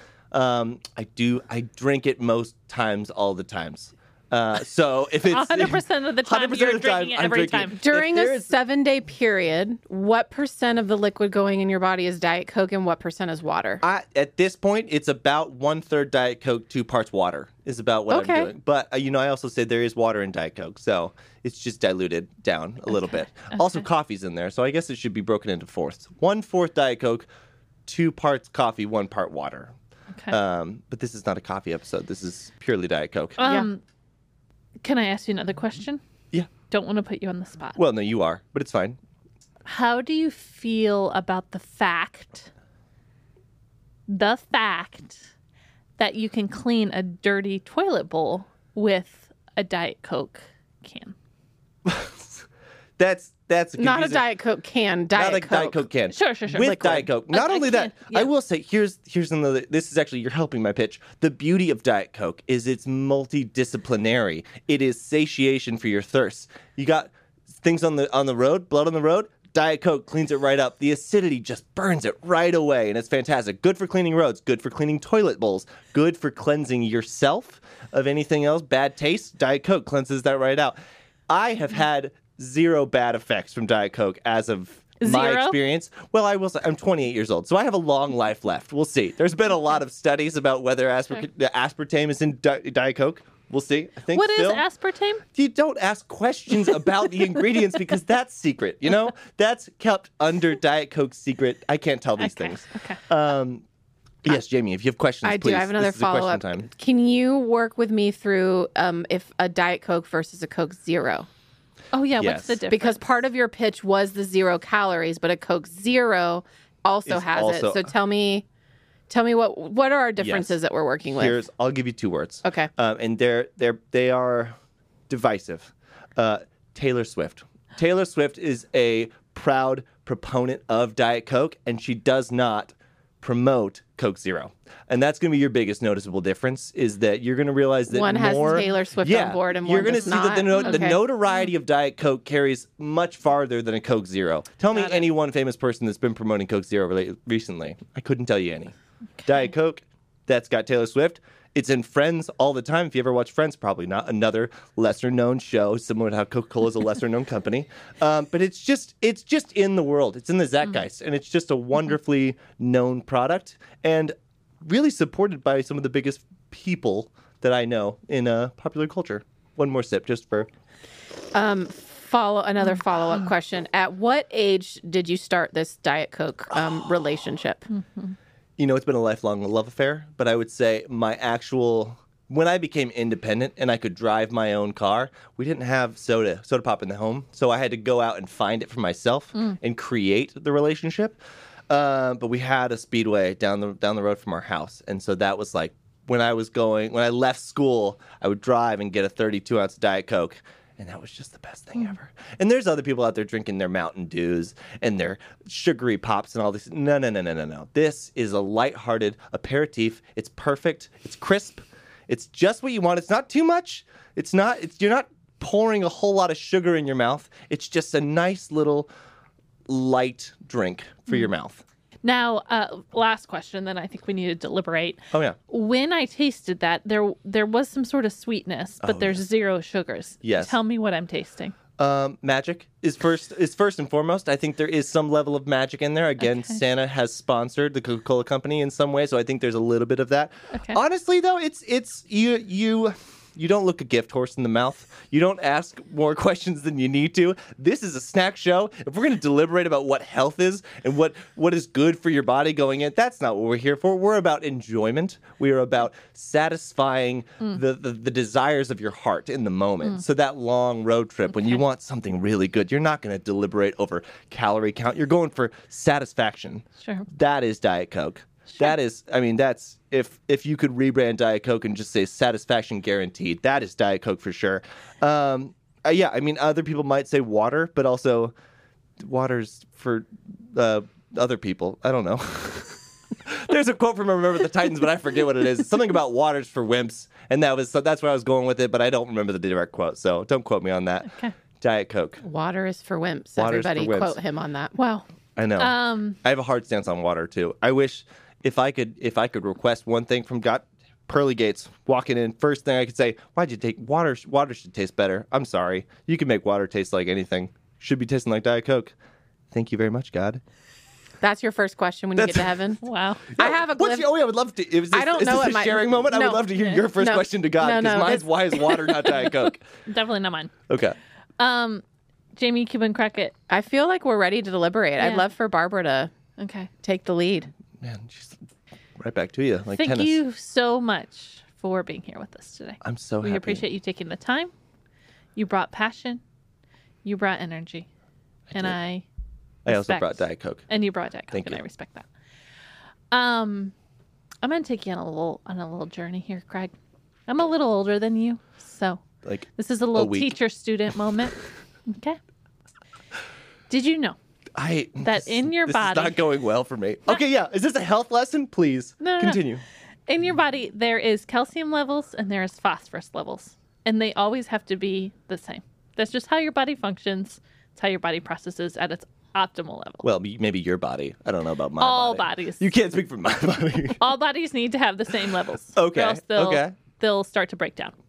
I drink it most times, all the times. So if it's 100% of the time, 100% you're of the time, drinking it I'm every drinking time. it. During If a there is- 7-day period, what % of the liquid going in your body is Diet Coke and what % is water? At this point, it's about 1/3 Diet Coke, 2 parts water is about what Okay. I'm doing. But, I also said there is water in Diet Coke, so it's just diluted down a little bit. Also, coffee's in there, so I guess it should be broken into fourths. 1/4 Diet Coke, 2 parts coffee, 1 part water. Okay. But this is not a coffee episode. This is purely Diet Coke. Can I ask you another question? Yeah. Don't want to put you on the spot. Well, no, you are, but it's fine. How do you feel about the fact that you can clean a dirty toilet bowl with a Diet Coke can? That's Not a confusing- Diet Coke can, Not Diet a Coke. Diet Coke can. Sure. With Liquid. Diet Coke. Not A only that, can, yeah. I will say, here's another, this is actually, you're helping my pitch. The beauty of Diet Coke is it's multidisciplinary. It is satiation for your thirst. You got things on the road, blood on the road, Diet Coke cleans it right up. The acidity just burns it right away, and it's fantastic. Good for cleaning roads, good for cleaning toilet bowls, good for cleansing yourself of anything else. Bad taste, Diet Coke cleanses that right out. I have had zero bad effects from Diet Coke as of my Zero? experience. Well, I will say I'm 28 years old, so I have a long life left. We'll see. There's been a lot of studies about whether aspartame is in Diet Coke. We'll see. I think What is still. aspartame? You don't ask questions about the ingredients because that's secret, you know? That's kept under Diet Coke's secret. I can't tell these things. Okay. Yes, Jamie, if you have questions, I please. do. I have another This is a question follow-up. time. Can you work with me through if a Diet Coke versus a Coke Zero? Oh, yeah. Yes. What's the difference? Because part of your pitch was the 0 calories, but a Coke Zero also Is has also- it. So tell me what are our differences that we're working with? I'll give you 2 words. Okay. And they are divisive. Taylor Swift. Taylor Swift is a proud proponent of Diet Coke, and she does not promote Coke Zero. And that's going to be your biggest noticeable difference is that you're going to realize that One has more, Taylor Swift on board and you're one gonna does see that the, not. the Okay. notoriety of Diet Coke carries much farther than a Coke Zero. Tell me any one famous person that's been promoting Coke Zero recently. I couldn't tell you any. Diet Coke, that's got Taylor Swift. It's in Friends all the time. If you ever watch Friends, probably not. Another lesser-known show, similar to how Coca-Cola is a lesser-known company. But it's just in the world. It's in the zeitgeist, and it's just a wonderfully known product and really supported by some of the biggest people that I know in popular culture. One more sip, just for... Another follow-up question. At what age did you start this Diet Coke relationship? You know, it's been a lifelong love affair, but I would say when I became independent and I could drive my own car, we didn't have soda pop in the home. So I had to go out and find it for myself and create the relationship. But we had a Speedway down the road from our house. And so that was like when I left school, I would drive and get a 32-ounce Diet Coke. And that was just the best thing ever. And there's other people out there drinking their Mountain Dews and their sugary pops and all this. No. This is a lighthearted aperitif. It's perfect. It's crisp. It's just what you want. It's not too much. You're not pouring a whole lot of sugar in your mouth. It's just a nice little light drink for your mouth. Now, last question, then I think we need to deliberate. Oh, yeah. When I tasted that, there was some sort of sweetness, but there's 0 sugars. Yes. Tell me what I'm tasting. Magic is first and foremost. I think there is some level of magic in there. Again, Santa has sponsored the Coca-Cola company in some way, so I think there's a little bit of that. Okay. Honestly, though, it's you don't look a gift horse in the mouth. You don't ask more questions than you need to. This is a snack show. If we're going to deliberate about what health is and what is good for your body going in, that's not what we're here for. We're about enjoyment. We are about satisfying the desires of your heart in the moment. So that long road trip, when you want something really good, you're not going to deliberate over calorie count. You're going for satisfaction. Sure. That is Diet Coke. That is, that's if you could rebrand Diet Coke and just say satisfaction guaranteed, that is Diet Coke for sure. Other people might say water, but also water's for other people. I don't know. There's a quote from Remember the Titans, but I forget what it is. It's something about water's for wimps, and that's where I was going with it, but I don't remember the direct quote, so don't quote me on that. Okay. Diet Coke. Water is for wimps. Water is Everybody for wimps. quote him on that. Wow. I know. I have a hard stance on water too. I wish if I could request one thing from Pearly Gates walking in, first thing I could say, why'd you take water? Water should taste better. I'm sorry. You can make water taste like anything. Should be tasting like Diet Coke. Thank you very much, God. That's your first question when you get to heaven. Wow. I have a What's glyph. I would love to. I don't know Is what this my- a sharing moment? I No. would love to hear your first No. question to God. No, Because why is water not Diet Coke? Definitely not mine. Okay. Jamie Cuban Crockett. I feel like we're ready to deliberate. I'd Yeah. love for Barbara to Okay. take the lead. Man, she's right back to you. Like Thank tennis. you so much for being here with us today. I'm so We happy. appreciate you taking the time. You brought passion. You brought energy. I also respect. brought Diet Coke. And you brought Diet Coke, Thank and you. I respect that. I'm gonna take you on a little journey here, Craig. I'm a little older than you, so Like this is a little week. teacher-student moment. Okay. Did you know that in your this body, is not going well for me. Okay, yeah. Is this a health lesson? Please No. continue. in your body there is calcium levels and there is phosphorus levels, and they always have to be the same. That's just how your body functions. It's how your body processes at its optimal level. Well, maybe your body. I don't know about my All body. bodies. You can't speak for my body. All bodies need to have the same levels. Okay, Or else they'll start to break down.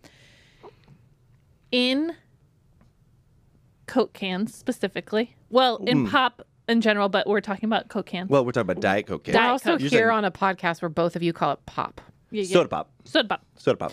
In Coke cans specifically. Well, in pop in general, but we're talking about Coke cans. Well, we're talking about Diet Coke. We're Diet also Coke. You're here saying- on a podcast where both of you call it pop. Yeah, yeah. Soda pop. Soda pop. Soda pop.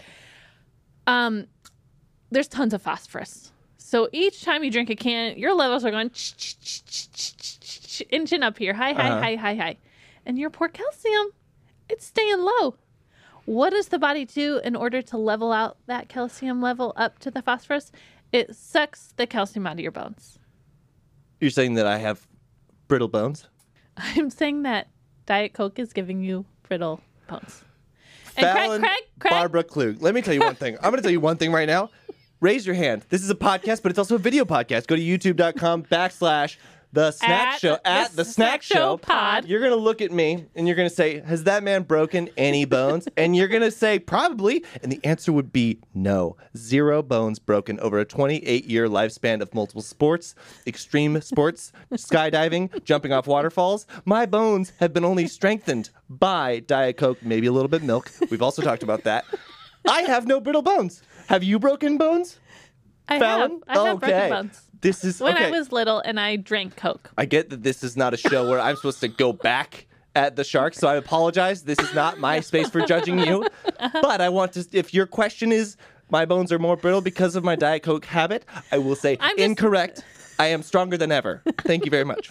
There's tons of phosphorus. So each time you drink a can, your levels are going inching up here. High. And your poor calcium, it's staying low. What does the body do in order to level out that calcium level up to the phosphorus? It sucks the calcium out of your bones. You're saying that I have brittle bones? I'm saying that Diet Coke is giving you brittle bones. And Fallon Craig. Barbara Klug. Let me tell you one thing. I'm going to tell you one thing right now. Raise your hand. This is a podcast, but it's also a video podcast. Go to youtube.com/The Snack Show. At The Snack Show Pod. You're going to look at me and you're going to say, has that man broken any bones? And you're going to say, probably. And the answer would be no. 0 bones broken over a 28-year lifespan of multiple sports, extreme sports, skydiving, jumping off waterfalls. My bones have been only strengthened by Diet Coke, maybe a little bit milk. We've also talked about that. I have no brittle bones. Have you broken bones? I Fallon? have broken bones. This is When okay. I was little and I drank Coke. I get that this is not a show where I'm supposed to go back at the Sharks, so I apologize. This is not my space for judging you. But I want to, if your question is, my bones are more brittle because of my Diet Coke habit, I will say I'm just- incorrect. I am stronger than ever. Thank you very much.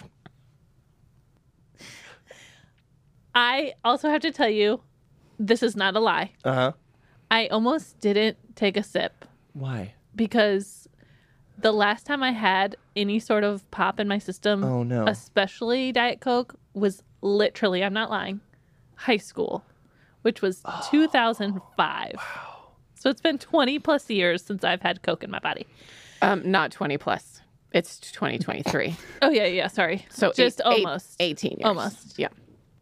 I also have to tell you, this is not a lie. Uh-huh. I almost didn't take a sip Why? because the last time I had any sort of pop in my system, Oh, no. especially Diet Coke, was literally, I'm not lying, high school, which was 2005. Wow. So it's been 20 plus years since I've had Coke in my body. Not 20 plus. It's 2023. Oh, yeah, sorry. So just almost. 18 years. Almost. Yeah.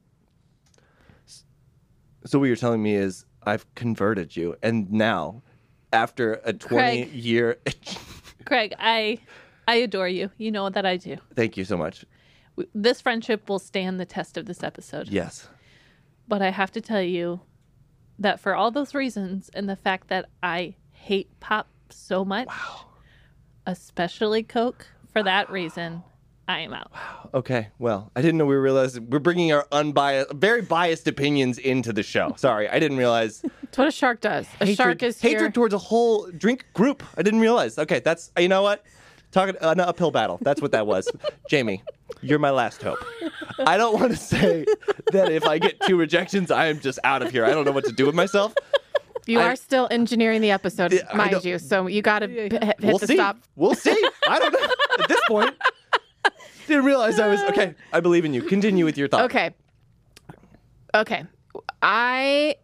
So what you're telling me is I've converted you, and now, after a Craig. 20-year... Craig, I adore you. You know that I do. Thank you so much. This friendship will stand the test of this episode. Yes. But I have to tell you that for all those reasons and the fact that I hate pop so much, especially Coke, for that reason, I am out. Okay, well, I didn't know we realized we're bringing our unbiased, very biased opinions into the show. Sorry, I didn't realize. That's what a shark does. A shark is here. hatred towards a whole drink group. I didn't realize. Okay, that's, you know what? Talking an uphill battle. That's what that was. Jamie, you're my last hope. I don't want to say that if I get 2 rejections, I am just out of here. I don't know what to do with myself. You are still engineering the episode, Yeah, I mind know. you. So you got to hit We'll the see. stop. We'll see. I don't know. At this point, didn't realize I was okay. I believe in you. Continue with your thought. Okay. I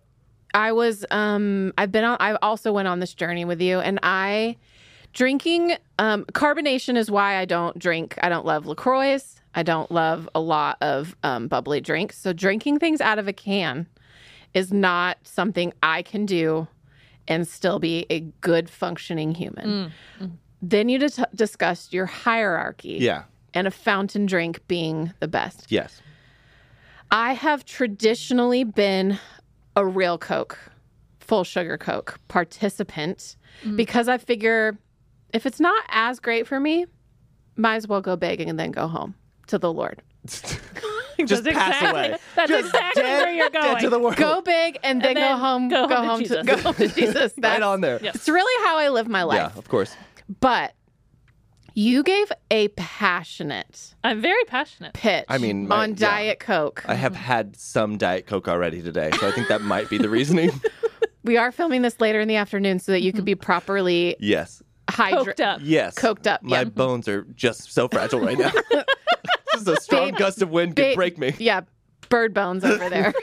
also went on this journey with you, and drinking, carbonation is why I don't drink. I don't love LaCroix. I don't love a lot of bubbly drinks. So drinking things out of a can is not something I can do and still be a good functioning human. Then you discussed your hierarchy. Yeah. And a fountain drink being the best. Yes. I have traditionally been a real Coke, full sugar Coke participant because I figure if it's not as great for me, might as well go big and then go home to the Lord. Just pass away. That's Just exactly dead- where you're dead to going. the world. Go big and then, then go home. go home to Jesus. Go home to Jesus. Right That's, on there. Yeah. it's really how I live my life. Yeah, of course. But you gave a passionate I'm very passionate. pitch I mean, on yeah. Diet Coke. I have had some Diet Coke already today, so I think that might be the reasoning. We are filming this later in the afternoon so that you could be properly Yes. Coked up. Yes. Coked up, My yeah. bones are just so fragile right now. Just a strong Babe, gust of wind could break me. Yeah, bird bones over there.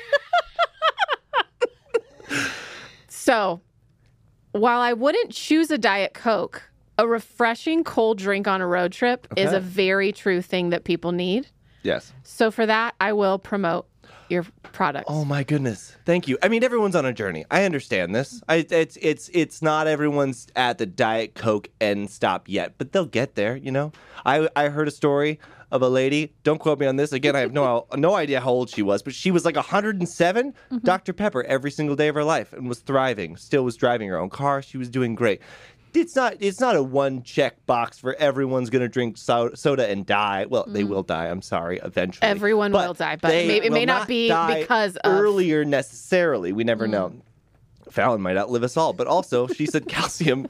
So, while I wouldn't choose a Diet Coke, a refreshing cold drink on a road trip is Okay. a very true thing that people need. Yes. So for that, I will promote your products. Oh my goodness. Thank you. I mean, everyone's on a journey. I understand this. It's not everyone's at the Diet Coke end stop yet, but they'll get there, you know? I heard a story of a lady. Don't quote me on this. Again, I have no idea how old she was, but she was like 107, Dr. Pepper every single day of her life and was thriving. Still was driving her own car. She was doing great. It's not a one check box for everyone's going to drink soda and die. Well, they will die. I'm sorry, eventually. Everyone will die, but it may not be because of earlier necessarily. We never know. Fallon might outlive us all, but also she said calcium.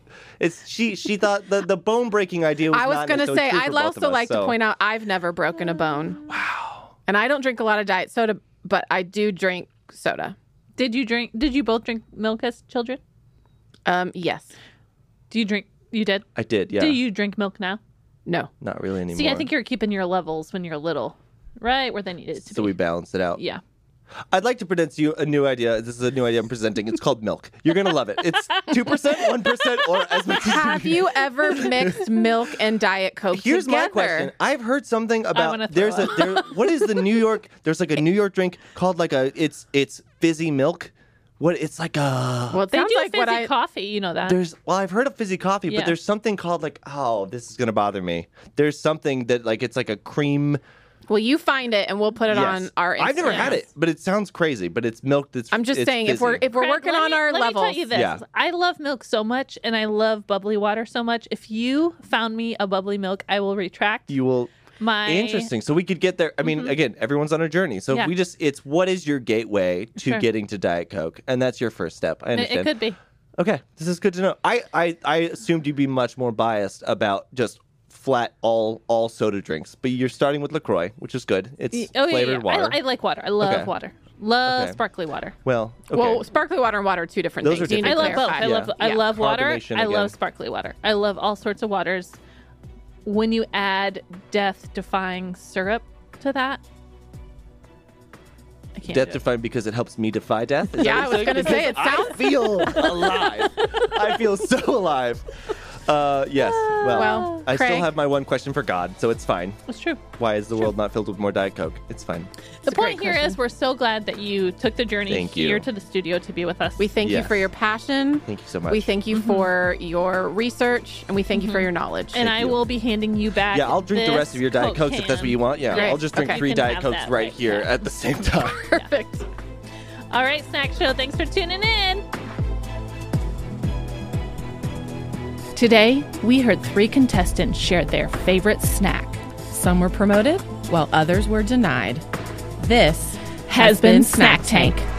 She thought the bone breaking idea was. I was not going to say necessarily true for I'd both also of us, like to point out I've never broken a bone. Wow. And I don't drink a lot of diet soda, but I do drink soda. Did you both drink milk as children? Yes. Do you drink? You did? I did. Yeah. Do you drink milk now? No. Not really anymore. See, I think you're keeping your levels when you're little, right where they need it to be. So we balanced it out. Yeah. I'd like to present to you a new idea. This is a new idea I'm presenting. It's called milk. You're going to love it. It's 2%, 1%, or as much as Have you ever mixed milk and Diet Coke Here's together? my question. I've heard something wanna about throw what is the New York? There's like a New York drink called like it's fizzy milk. What it's like a Well, it They sounds do like what fizzy I coffee, you know that. I've heard of fizzy coffee, Yeah. but there's something called like this is gonna bother me. There's something that like it's like a cream. Well, you find it and we'll put it on our Instagram. I've never had it, but it sounds crazy. But it's milk that's. I'm just it's saying if we're fizzy. Craig, working on our let levels. me tell you this. Yeah. I love milk so much, and I love bubbly water so much. If you found me a bubbly milk, I will retract you will. my. Interesting. So we could get there. I mean, again, everyone's on a journey. So Yeah. it's what is your gateway to Sure. getting to Diet Coke, and that's your first step. I understand. It could be. Okay, this is good to know. I assumed you'd be much more biased about just flat all soda drinks, but you're starting with LaCroix, which is good. It's flavored water. I like water. I love Okay. water. Love Okay. sparkly water. Well, okay. Well, sparkling water and water are two different Those things. are You need I to love both. clarify. I Yeah. love water. Carbonation I again. love sparkly water. I love all sorts of waters. When you add death-defying syrup to that, I can't. death do it. defined because it helps me defy death. Is Yeah, that I what was you're gonna saying? say, it Because sounds- I feel alive. I feel so alive. Yes. Well, I still Craig. have my one question for God, so it's fine. It's true. Why is the world not filled with more Diet Coke? It's fine. The a point great here question. is we're so glad that you took the journey Thank you. here to the studio to be with us. We thank you Yes. for your passion. Thank you so much. We thank you for your research, and we thank you for your knowledge. and I will be handing you back. Yeah, I'll drink the rest this of your Diet Coke Cokes if that's what you can. want. Yeah, Great. I'll just drink Okay. 3 You can Diet have Cokes that right right here now. at the same time. Perfect. All right, Snack Show. Thanks for tuning in. Today, we heard 3 contestants share their favorite snack. Some were promoted, while others were denied. This Has been Snack Tank.